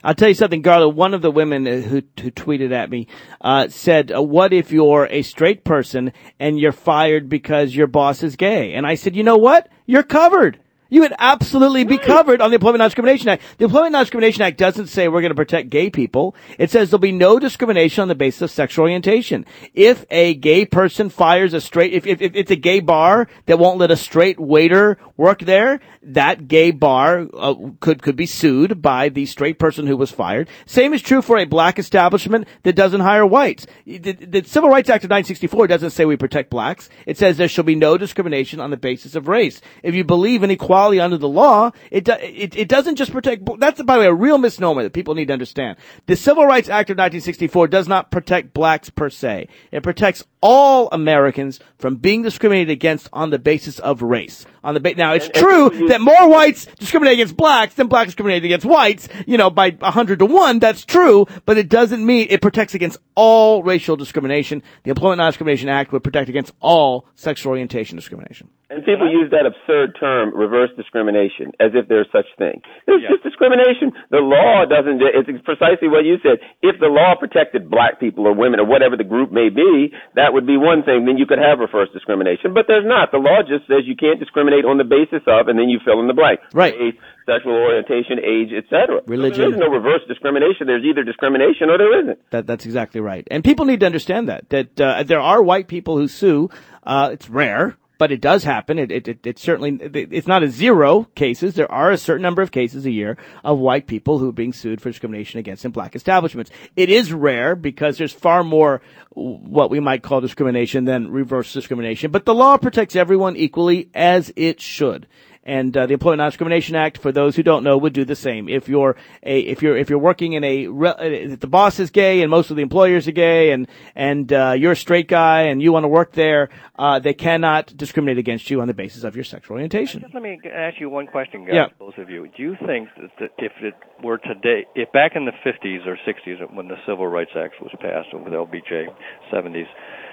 S1: I'll tell you something, Garland. One of the women who, who tweeted at me uh, said, uh, what if you're a straight person and you're fired because your boss is gay? And I said, you know what? You're covered. You would absolutely be covered on the Employment Non-Discrimination Act. The Employment Non-Discrimination Act doesn't say we're going to protect gay people. It says there'll be no discrimination on the basis of sexual orientation. If a gay person fires a straight, if, if, if it's a gay bar that won't let a straight waiter work there, that gay bar uh, could could be sued by the straight person who was fired. Same is true for a black establishment that doesn't hire whites. The, the Civil Rights Act of nineteen sixty-four doesn't say we protect blacks. It says there shall be no discrimination on the basis of race. If you believe in equality under the law, it, do, it it doesn't just protect. That's, by the way, a real misnomer that people need to understand. The Civil Rights Act of nineteen sixty-four does not protect blacks per se. It protects all Americans from being discriminated against on the basis of race. On the ba- now, it's true that more whites discriminate against blacks than blacks discriminate against whites. You know, by a hundred to one, that's true, but it doesn't mean it protects against all racial discrimination. The Employment Non-Discrimination Act would protect against all sexual orientation discrimination.
S3: And people use that absurd term, reverse discrimination, as if there's such thing. It's
S2: Yeah.
S3: just discrimination. The law doesn't, it's precisely what you said. If the law protected black people or women or whatever the group may be, that would be one thing. Then you could have reverse discrimination. But there's not. The law just says you can't discriminate on the basis of, and then you fill in the blank.
S1: Right.
S3: Race, sexual orientation, age, et cetera.
S1: Religion.
S3: So there is no reverse discrimination. There's either discrimination or there isn't.
S1: That, that's exactly right. And people need to understand that, that, uh, there are white people who sue. Uh, it's rare, but it does happen. It, it, it, it certainly, it's not a zero cases. There are a certain number of cases a year of white people who are being sued for discrimination against in black establishments. It is rare because there's far more what we might call discrimination than reverse discrimination, but the law protects everyone equally, as it should. And uh, the Employment Non-Discrimination Act, for those who don't know, would do the same. If you're a, if you're, if you're working in a, if the boss is gay and most of the employers are gay, and and uh, you're a straight guy and you want to work there, uh, they cannot discriminate against you on the basis of your sexual orientation.
S2: Just let me ask you one question, guys,
S1: Yeah.
S2: both of you. Do you think that, that if it were today, if back in the fifties or sixties when the Civil Rights Act was passed, with L B J, seventies,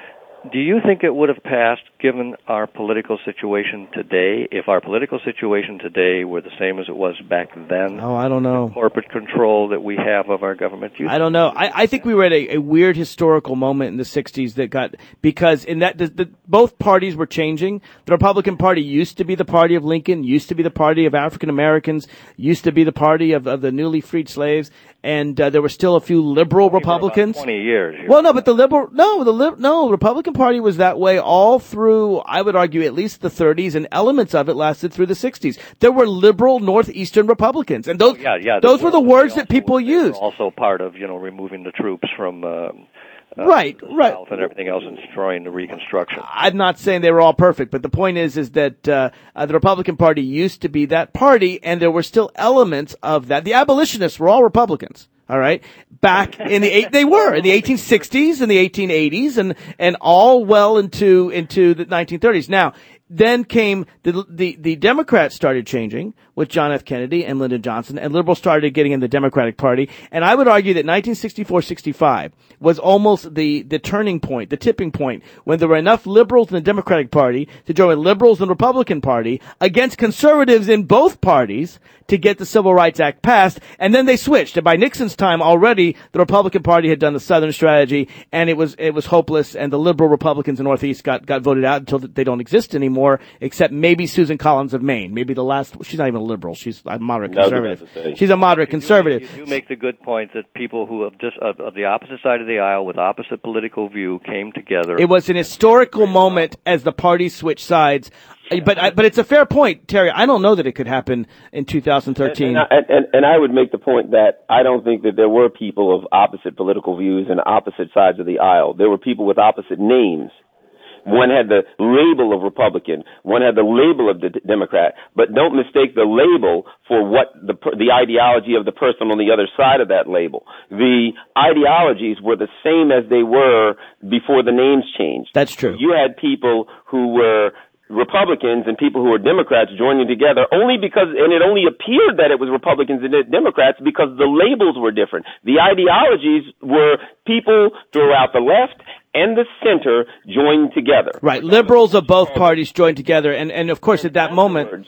S2: do you think it would have passed given our political situation today, if our political situation today were the same as it was back then?
S1: Oh, I don't know.
S2: The corporate control that we have of our government? Do you
S1: I don't know. I, I think we were at a, a weird historical moment in the sixties that got, because in that, the, the, both parties were changing. The Republican Party used to be the party of Lincoln, used to be the party of African Americans, used to be the party of, of the newly freed slaves, and uh, there were still a few liberal Republicans.
S2: twenty years.
S1: Well, no, but the liberal, no, the lib, no, Republican Party was that way all through, I would argue, at least the thirties, and elements of it lasted through the sixties. There were liberal Northeastern Republicans, and those,
S2: yeah, yeah,
S1: those were the words that
S2: also,
S1: people
S2: they
S1: used.
S2: were also part of, you know, removing the troops from, uh, uh,
S1: Right,
S2: the
S1: right.
S2: South and everything else and destroying the Reconstruction.
S1: I'm not saying they were all perfect, but the point is, is that uh, uh, the Republican Party used to be that party, and there were still elements of that. The abolitionists were all Republicans. All right, back in the eight, they were in the eighteen sixties and the eighteen eighties, and and all well into into the nineteen thirties. Now, then came the the the Democrats started changing with John F. Kennedy and Lyndon Johnson, and liberals started getting in the Democratic Party. And I would argue that nineteen sixty-four sixty-five was almost the the turning point, the tipping point, when there were enough liberals in the Democratic Party to join liberals in the Republican Party against conservatives in both parties to get the Civil Rights Act passed. And then they switched. And by Nixon's time already, the Republican Party had done the Southern strategy, and it was it was hopeless. And the liberal Republicans in the Northeast got got voted out until they don't exist anymore, except maybe Susan Collins of Maine, maybe the last. She's not even a liberal. She's a moderate
S3: No,
S1: conservative.
S3: that's the
S1: She's a moderate
S2: You do-
S1: conservative.
S2: You do make the good point that people who have just of, of the opposite side of the aisle with opposite political view came together.
S1: It was an historical moment as the parties switched sides. But I, but it's a fair point, Terry. I don't know that it could happen in two thousand thirteen.
S3: And, and, and, and I would make the point that I don't think that there were people of opposite political views and opposite sides of the aisle. There were people with opposite names. One had the label of Republican. One had the label of the Democrat. But don't mistake the label for what the the ideology of the person on the other side of that label. The ideologies were the same as they were before the names changed.
S1: That's true.
S3: You had people who were Republicans and people who were Democrats joining together only because, and it only appeared that it was Republicans and Democrats because the labels were different. The ideologies were people throughout the left and the center joined together.
S1: Right. Liberals of both parties joined together. And, and of course, at that moment,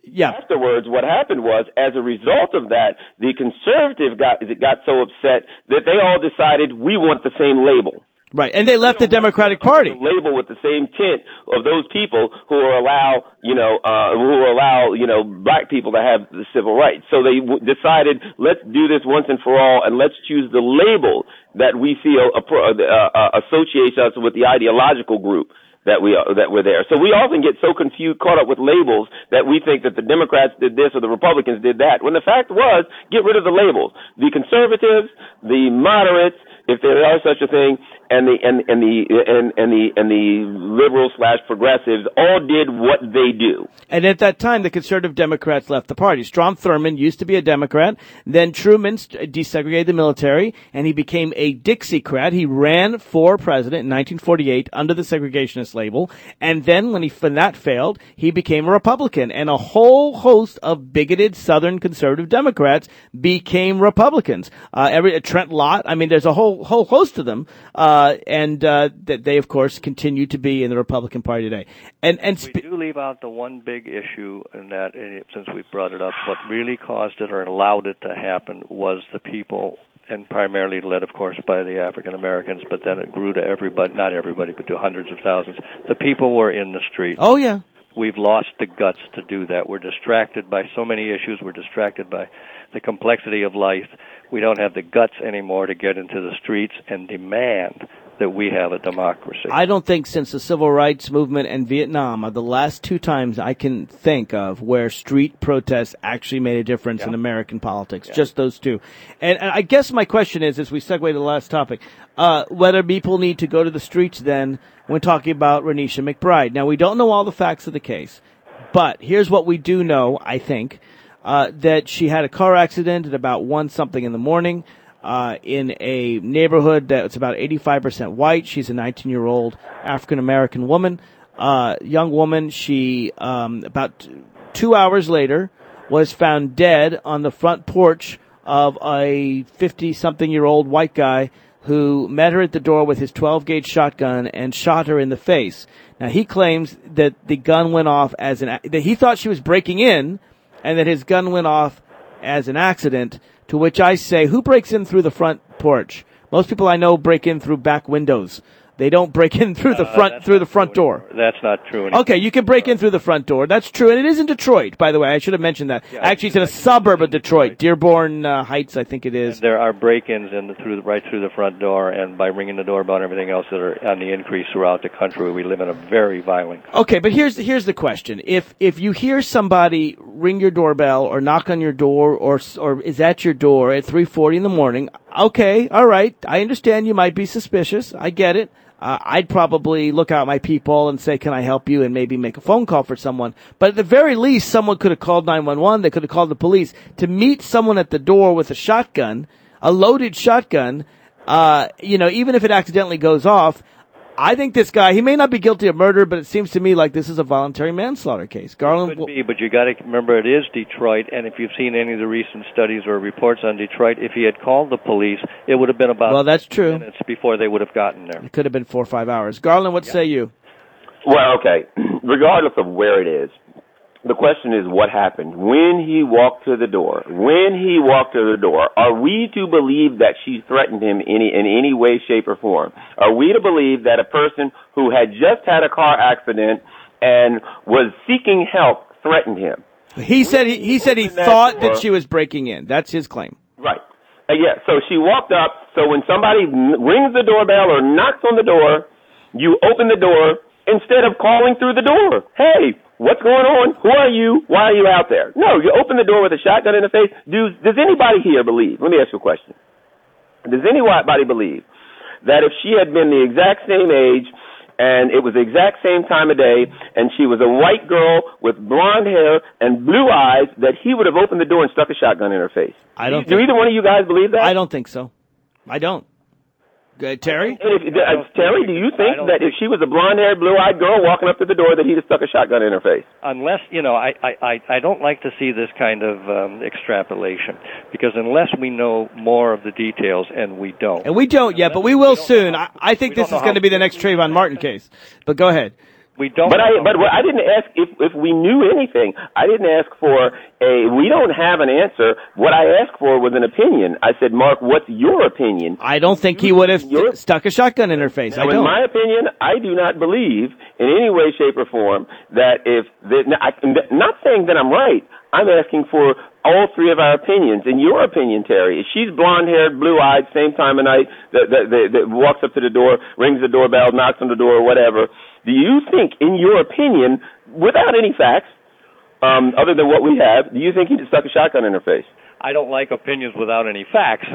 S1: Yeah.
S3: Afterwards, what happened was, as a result of that, the conservative got got so upset that they all decided we want the same label.
S1: Right, and they left the Democratic Party.
S3: Label with the same tint of those people who are allow, you know, uh, who allow, you know, black people to have the civil rights. So they w- decided, let's do this once and for all, and let's choose the label that we feel uh, uh, associates us with the ideological group that we are, that we're there. So we often get so confused, caught up with labels, that we think that the Democrats did this or the Republicans did that. When the fact was, get rid of the labels. The conservatives, the moderates, if there are such a thing, and the and, and the and, and the and the liberals slash progressives all did what they do.
S1: And at that time, the conservative Democrats left the party. Strom Thurmond used to be a Democrat. Then Truman desegregated the military, and he became a Dixiecrat. He ran for president in nineteen forty-eight under the segregationist label. And then when he when that failed, he became a Republican. And a whole host of bigoted Southern conservative Democrats became Republicans. Uh, every uh, Trent Lott. I mean, there's a whole whole host of them. Uh, Uh, and uh, that they, of course, continue to be in the Republican Party today. And and sp-
S2: we do leave out the one big issue in that, since we brought it up, what really caused it or allowed it to happen was the people, and primarily led, of course, by the African Americans, but then it grew to everybody, not everybody, but to hundreds of thousands. The people were in the street.
S1: Oh, yeah.
S2: We've lost the guts to do that. We're distracted by so many issues. We're distracted by the complexity of life. We don't have the guts anymore to get into the streets and demand that we have a democracy.
S1: I don't think since the Civil Rights Movement and Vietnam are the last two times I can think of where street protests actually made a difference yeah. in American politics. Yeah. Just those two. And, and I guess my question is, as we segue to the last topic, uh, whether people need to go to the streets then when talking about Renisha McBride. Now, we don't know all the facts of the case, but here's what we do know, I think. Uh, that she had a car accident at about one something in the morning, uh, in a neighborhood that's about eighty-five percent white. She's a nineteen year old African American woman, uh, young woman. She, um, about two hours later was found dead on the front porch of a fifty something year old white guy who met her at the door with his twelve gauge shotgun and shot her in the face. Now he claims that the gun went off as an, that he thought she was breaking in, and that his gun went off as an accident, to which I say, who breaks in through the front porch? Most people I know break in through back windows. They don't break in through the front, uh, through the front door.
S2: Anymore. That's not true anymore.
S1: Okay, you can break in through the front door. That's true. And it is in Detroit, by the way. I should have mentioned that. Yeah, Actually, it's in a suburb of Detroit. Dearborn uh, Heights, I think it is.
S2: And there are break-ins in the, through the, right through the front door, and by ringing the doorbell and everything else that are on the increase throughout the country. We live in a very violent country.
S1: Okay, but here's, here's the question. If, if you hear somebody ring your doorbell or knock on your door or, or is at your door at three forty in the morning, okay, all right, I understand you might be suspicious. I get it. Uh, I'd probably look out my peephole and say, can I help you, and maybe make a phone call for someone. But at the very least, someone could have called nine one one. They could have called the police. To meet someone at the door with a shotgun, a loaded shotgun, uh, you know, even if it accidentally goes off, I think this guy, he may not be guilty of murder, but it seems to me like this is a voluntary manslaughter case. Garland,
S2: it could be, but you got to remember it is Detroit, and if you've seen any of the recent studies or reports on Detroit, if he had called the police, it would have been about
S1: well, that's true.
S2: minutes before they would have gotten there.
S1: It could have been four or five hours. Garland, what yeah. say you?
S3: Well, okay, regardless of where it is, the question is what happened when he walked to the door. When he walked to the door, are we to believe that she threatened him any, in any way, shape, or form? Are we to believe that a person who had just had a car accident and was seeking help threatened him?
S1: He said he, he said he thought that she was breaking in. That's his claim.
S3: Right. Uh, yeah. So she walked up. So when somebody rings the doorbell or knocks on the door, you open the door instead of calling through the door. Hey. What's going on? Who are you? Why are you out there? No, you open the door with a shotgun in the face. Do, does anybody here believe? Let me ask you a question. Does anybody believe that if she had been the exact same age and it was the exact same time of day and she was a white girl with blonde hair and blue eyes, that he would have opened the door and stuck a shotgun in her face?
S1: I don't.
S3: Do, do either one of you guys believe that?
S1: I don't think so. I don't. Uh, Terry?
S3: If, uh, Terry, do you think that if she was a blonde-haired, blue-eyed girl walking up to the door that he'd have stuck a shotgun in her face?
S2: Unless, you know, I, I, I don't like to see this kind of um, extrapolation, because unless we know more of the details, and we don't.
S1: And we don't yet, but we will soon. I, I think this is going to be the next Trayvon Martin case. But go ahead.
S2: We don't.
S3: But I, but I didn't ask if if we knew anything. I didn't ask for a. We don't have an answer. What I asked for was an opinion. I said, Mark, what's your opinion?
S1: I don't think he would have
S3: Your,
S1: stuck a shotgun in her face.
S3: Now,
S1: I don't.
S3: in my opinion, I do not believe in any way, shape, or form that if that, I, not saying that I'm right. I'm asking for all three of our opinions. In your opinion, Terry, if she's blonde-haired, blue-eyed, same time of night, that, that, that, that walks up to the door, rings the doorbell, knocks on the door, or whatever, do you think, in your opinion, without any facts, um, other than what we have, do you think he just stuck a shotgun in her face?
S2: I don't like opinions without any facts.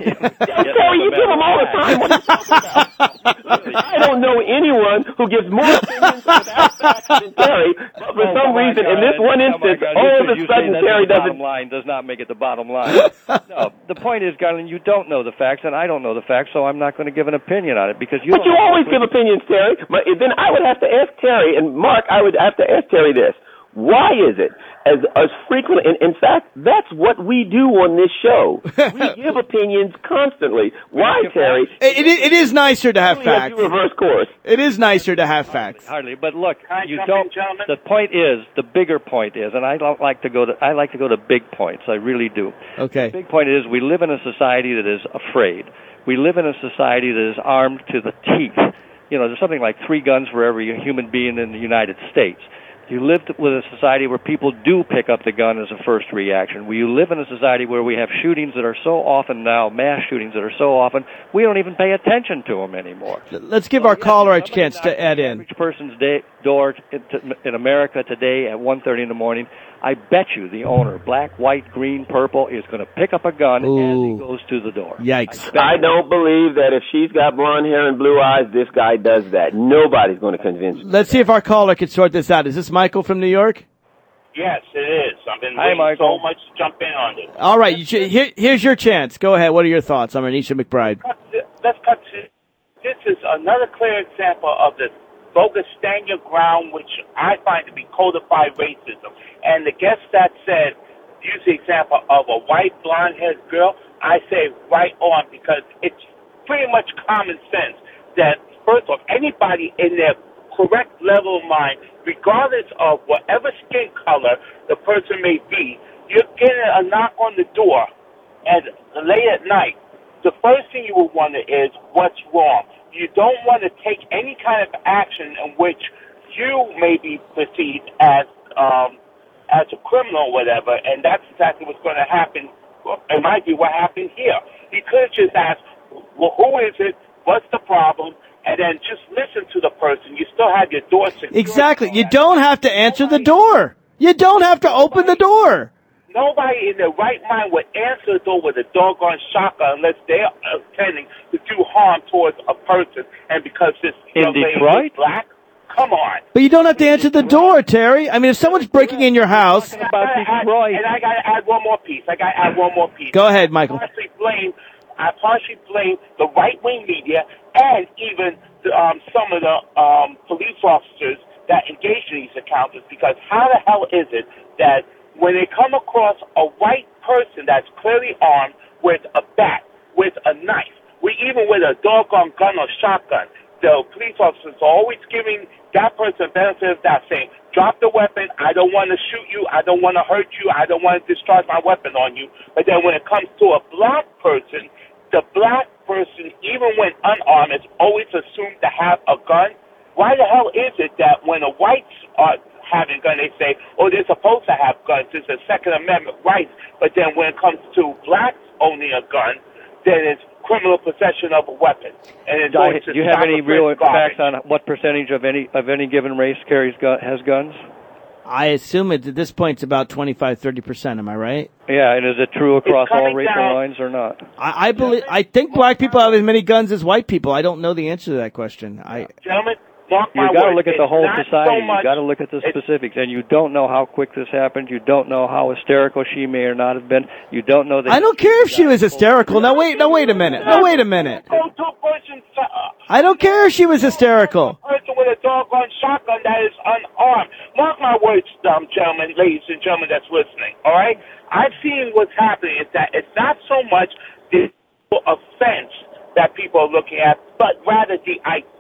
S3: Terry, you give them all the time. What are you talking about? I don't know anyone who gives more opinions without facts than Terry, but for
S2: oh,
S3: some reason,
S2: God,
S3: in this one instance,
S2: oh
S3: all of a
S2: you
S3: sudden Terry
S2: the
S3: doesn't.
S2: Bottom line does not make it the bottom line. No, the point is, Garland, you don't know the facts, and I don't know the facts, so I'm not going to give an opinion on it because you.
S3: But you always give opinions, Terry. But then I would have to ask Terry, and Mark, I would have to ask Terry this. Why is it, as as frequently, in, in fact, that's what we do on this show. We give opinions constantly. Why, Terry?
S1: It, it, it is nicer to have facts.
S3: Reverse course.
S1: It is nicer to have facts.
S2: Hardly, but look,
S5: Hi,
S2: you
S5: gentlemen,
S2: don't.
S5: gentlemen.
S2: The point is, the bigger point is, and I don't like to go to. I like to go to big points. I really do.
S1: Okay.
S2: The big point is, we live in a society that is afraid. We live in a society that is armed to the teeth. You know, there's something like three guns for every human being in the United States. You live with a society where people do pick up the gun as a first reaction. We live in a society where we have shootings that are so often now, mass shootings that are so often, we don't even pay attention to them anymore.
S1: Let's give
S2: so,
S1: our
S2: yeah,
S1: caller a chance to add in.
S2: The average person's day, door in America today at one thirty in the morning, I bet you the owner, black, white, green, purple, is going to pick up a gun
S1: Ooh.
S2: as he goes to the door.
S1: Yikes.
S3: I, I don't believe that if she's got blonde hair and blue eyes, this guy does that. Nobody's going to convince me.
S1: Let's see if our caller can sort this out. Is this Michael from New York?
S5: Yes, it is. I've been
S2: Hi,
S5: waiting
S2: Michael.
S5: so much to jump in on this.
S1: All right. You should, here, here's your chance. Go ahead. What are your thoughts? I'm Anisha McBride.
S5: Let's cut to, this is another clear example of the bogus stand your ground, which I find to be codified racism. And the guest that said, use the example of a white blonde-haired girl, I say right on because it's pretty much common sense that, first of all, anybody in their correct level of mind, regardless of whatever skin color the person may be, you're getting a knock on the door and late at night. The first thing you will wonder is what's wrong. You don't want to take any kind of action in which you may be perceived as um, as a criminal or whatever, and that's exactly what's going to happen. It might be what happened here. He could have just asked, well, who is it? What's the problem? And then just listen to the person. You still have your door secured.
S1: Exactly. You don't have to answer the door. You don't have to open the door.
S5: Nobody in their right mind would answer the door with a doggone shotgun unless they're intending to do harm towards a person. And because this
S2: In
S5: young lady
S2: Detroit?
S5: is black, come on.
S1: But you don't have to answer the door, Terry. I mean, if someone's breaking in your house.
S2: About
S5: I gotta add-
S2: Detroit.
S5: and I got to add one more piece. I got to add one more piece.
S1: Go ahead, Michael.
S5: I partially blame, I partially blame the right-wing media and even the, um, some of the um, police officers that engage in these encounters, because how the hell is it that when they come across a white person that's clearly armed with a bat, with a knife, with, even with a doggone gun or shotgun, the police officers are always giving that person benefit of that, saying, drop the weapon, I don't want to shoot you, I don't want to hurt you, I don't want to discharge my weapon on you. But then when it comes to a black person, the black person, even when unarmed, is always assumed to have a gun. Why the hell is it that when the whites are having a gun, they say, oh, they're supposed to have guns, it's a Second Amendment right, but then when it comes to blacks owning a gun, then it's criminal possession of a weapon. And it's
S2: Do
S5: going to
S2: you have
S5: stop
S2: any
S5: a
S2: real
S5: garbage.
S2: facts on what percentage of any of any given race carries gun, has guns?
S1: I assume it, at this point it's about twenty-five, thirty percent. Am I right?
S2: Yeah, and is it true across all
S5: coming
S2: racial
S5: down-
S2: lines or not?
S1: I, I believe. I think black people have as many guns as white people. I don't know the answer to that question. I.
S5: Gentlemen, mark my
S2: You got to
S5: words,
S2: look at the
S5: it's
S2: whole
S5: not
S2: society.
S5: so much,
S2: You got to look at the
S5: it's-
S2: specifics, and you don't know how quick this happened. You don't know how hysterical she may or not have been. You don't know that.
S1: I don't care if she was hysterical. Now wait. Now wait a minute. Now wait a minute.
S5: Go to a person, uh,
S1: I don't care if she was hysterical.
S5: a person with a doggone shotgun that is unarmed. Mark my words, um, gentlemen, ladies and gentlemen that's listening, all right? I've seen what's happening is that it's not so much the offense that people are looking at, but rather the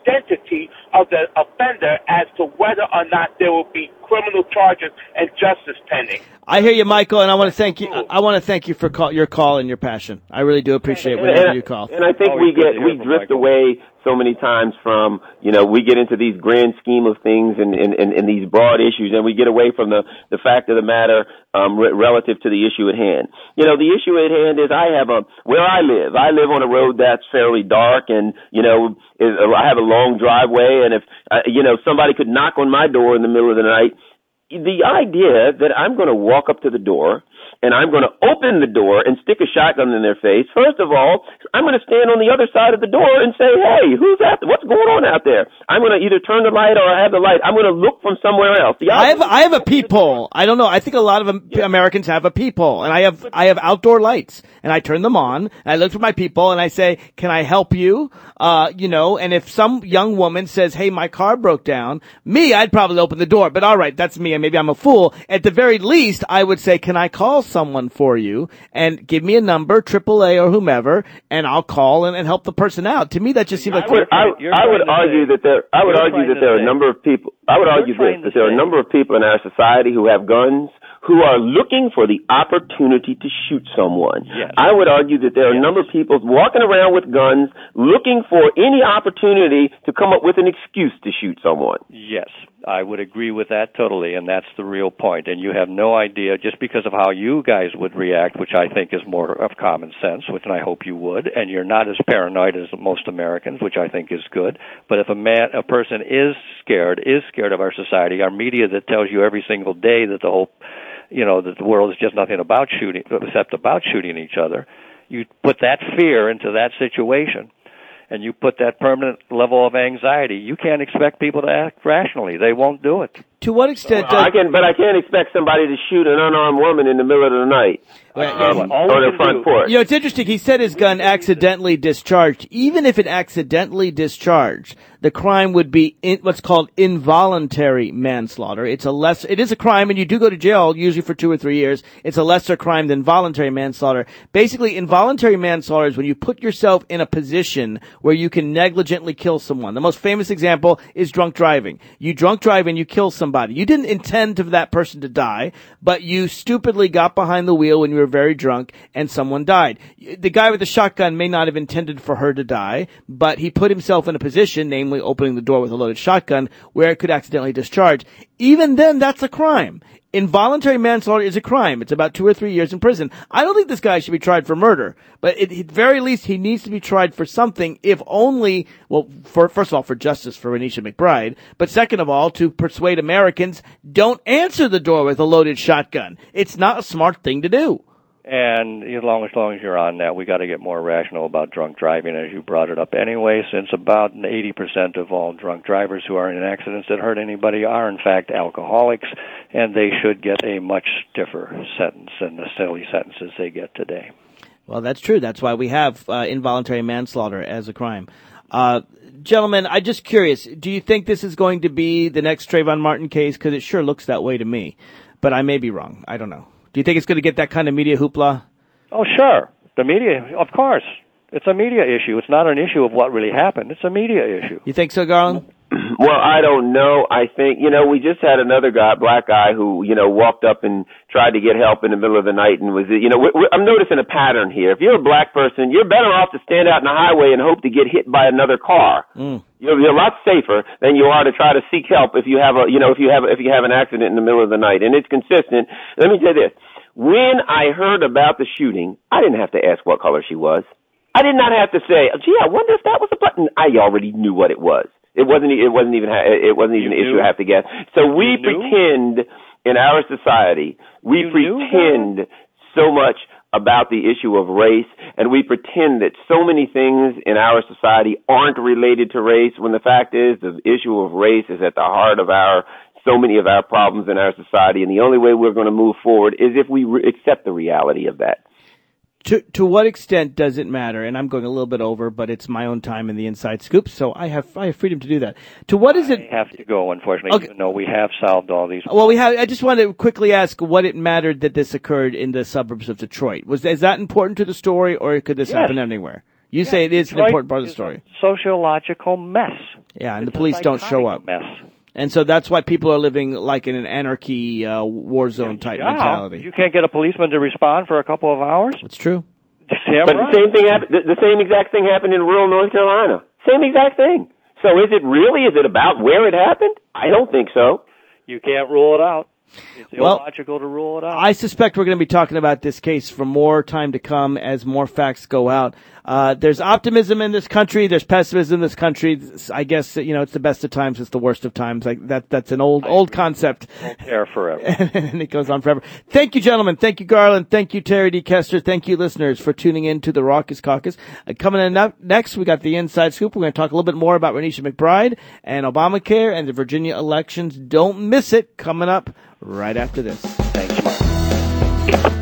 S5: identity of the offender as to whether or not there will be criminal charges and justice pending.
S1: I hear you, Michael, and I want to thank you. I want to thank you for call, your call and your passion. I really do appreciate whenever
S3: and,
S1: you call.
S3: And I think
S2: Always
S3: we get we drift
S2: Michael.
S3: away so many times from, you know, we get into these grand scheme of things and, and, and, and these broad issues, and we get away from the, the fact of the matter um, re- relative to the issue at hand. You know, the issue at hand is I have a, where I live, I live on a road that's fairly dark, and, you know, is, I have a long driveway, and if, uh, you know, somebody could knock on my door in the middle of the night, the idea that I'm going to walk up to the door and I'm going to open the door and stick a shotgun in their face, first of all, I'm going to stand on the other side of the door and say, hey, who's out there? What's going on out there? I'm going to either turn the light or I have the light. I'm going to look from somewhere else. The
S1: I have I have a peephole. I don't know. I think a lot of um,
S3: Yeah.
S1: Americans have a peephole, and I have I have outdoor lights, and I turn them on, and I look for my peephole, and I say, "Can I help you?" Uh, you know, and if some young woman says, "Hey, my car broke down," me, I'd probably open the door. But all right, that's me, and maybe I'm a fool. At the very least, I would say, "Can I call someone for you?" And give me a number, triple A or whomever, and I'll call and, and help the person out. To me, that just seems like
S3: I would, I,
S2: You're
S3: I would
S2: trying to
S3: argue
S2: say-
S3: that there. I would
S2: you're
S3: argue
S2: trying
S3: that
S2: to
S3: there are a
S2: say-
S3: number of people. I would
S2: You're
S3: argue
S2: trying
S3: this:
S2: to
S3: that there are a
S2: say-
S3: number of people in our society who have guns who are looking for the opportunity to shoot someone.
S2: Yes.
S3: I would argue that there are
S2: Yes.
S3: a number of people walking around with guns, looking for any opportunity to come up with an excuse to shoot someone.
S2: Yes, I would agree with that totally, and that's the real point. And you have no idea, just because of how you guys would react, which I think is more of common sense, which I hope you would, and you're not as paranoid as most Americans, which I think is good. But if a man, a person is scared, is scared of our society, our media that tells you every single day that the whole, you know, that the world is just nothing about shooting, except about shooting each other, you put that fear into that situation, and you put that permanent level of anxiety, you can't expect people to act rationally. They won't do it.
S1: to what extent?
S3: I can, but I can't expect somebody to shoot an unarmed woman in the middle of the night
S1: Well,
S3: um,
S2: all we
S3: on
S2: can
S3: the front
S2: do-
S3: porch.
S1: You know, it's interesting. He said his gun accidentally discharged. Even if it accidentally discharged, the crime would be in, what's called involuntary manslaughter. It's a less, it is a crime, and you do go to jail usually for two or three years. It's a lesser crime than voluntary manslaughter. Basically, involuntary manslaughter is when you put yourself in a position where you can negligently kill someone. The most famous example is drunk driving. You drunk drive and you kill somebody. You didn't intend for that person to die, but you stupidly got behind the wheel when you were very drunk and someone died. The guy with the shotgun may not have intended for her to die, but he put himself in a position, namely opening the door with a loaded shotgun, where it could accidentally discharge. Even then, that's a crime. Involuntary manslaughter is a crime. It's about two or three years in prison. I don't think this guy should be tried for murder, but at the very least, he needs to be tried for something, if only, well, for, first of all, for justice for Renisha McBride, but second of all, to persuade Americans, don't answer the door with a loaded shotgun. It's not a smart thing to do.
S2: And as long, as long as you're on that, we got to get more rational about drunk driving, as you brought it up anyway, since about eighty percent of all drunk drivers who are in accidents that hurt anybody are, in fact, alcoholics, and they should get a much stiffer sentence than the silly sentences they get today.
S1: Well, that's true. That's why we have uh, involuntary manslaughter as a crime. Uh, gentlemen, I'm just curious. Do you think this is going to be the next Trayvon Martin case? Because it sure looks that way to me. But I may be wrong. I don't know. Do you think it's going to get that kind of media hoopla?
S2: Oh, sure. The media, of course. It's a media issue. It's not an issue of what really happened. It's a media issue.
S1: You think so, Garland?
S3: Well, I don't know. I think, you know, we just had another guy, black guy, who, you know, walked up and tried to get help in the middle of the night and was, you know, we, we, I'm noticing a pattern here. If you're a black person, you're better off to stand out in the highway and hope to get hit by another car.
S1: Mm.
S3: You're, you're a lot safer than you are to try to seek help if you have a, you know, if you have, if you have an accident in the middle of the night. And it's consistent. Let me tell you this. When I heard about the shooting, I didn't have to ask what color she was. I did not have to say, gee, I wonder if that was a button. I already knew what it was. It wasn't. It wasn't even. It wasn't even an issue I have to guess. So we pretend in our society. We
S2: You
S3: pretend so much about the issue of race, and we pretend that so many things in our society aren't related to race. When the fact is, the issue of race is at the heart of our so many of our problems in our society, and the only way we're going to move forward is if we re- accept the reality of that.
S1: To to what extent does it matter? And I'm going a little bit over, but it's my own time in the Inside Scoop, so I have I have freedom to do that. To what is it?
S2: I have to go, unfortunately,
S1: Okay.
S2: even though we have solved all these.
S1: Well, we have. I just want to quickly ask what it mattered that this occurred in the suburbs of Detroit. Was is that important to the story, or could this
S2: Yes.
S1: happen anywhere? You
S2: yeah,
S1: say it is
S2: Detroit
S1: an important part of the
S2: is
S1: story.
S2: A sociological mess.
S1: Yeah, and
S2: it's
S1: the police don't show up.
S2: Mess.
S1: And so that's why people are living like in an anarchy, uh, war zone type
S2: yeah.
S1: mentality.
S2: You can't get a policeman to respond for a couple of hours?
S1: It's true.
S2: Damn
S3: but
S2: right.
S3: the same thing happened. The, the same exact thing happened in rural North Carolina. Same exact thing. So is it really? Is it about where it happened? I don't think so.
S2: You can't rule it out. It's
S1: well,
S2: illogical to rule it out.
S1: I suspect we're going to be talking about this case for more time to come as more facts go out. Uh, there's optimism in this country. There's pessimism in this country. I guess, you know, it's the best of times. It's the worst of times. Like that, that's an old, old concept.
S2: Won't care forever.
S1: And it goes on forever. Thank you, gentlemen. Thank you, Garland. Thank you, Terry D. Kester. Thank you, listeners, for tuning in to the Raucous Caucus. Uh, coming in up next, we got the Inside Scoop. We're going to talk a little bit more about Renisha McBride and Obamacare and the Virginia elections. Don't miss it. Coming up right after this.
S2: Thanks, Mark.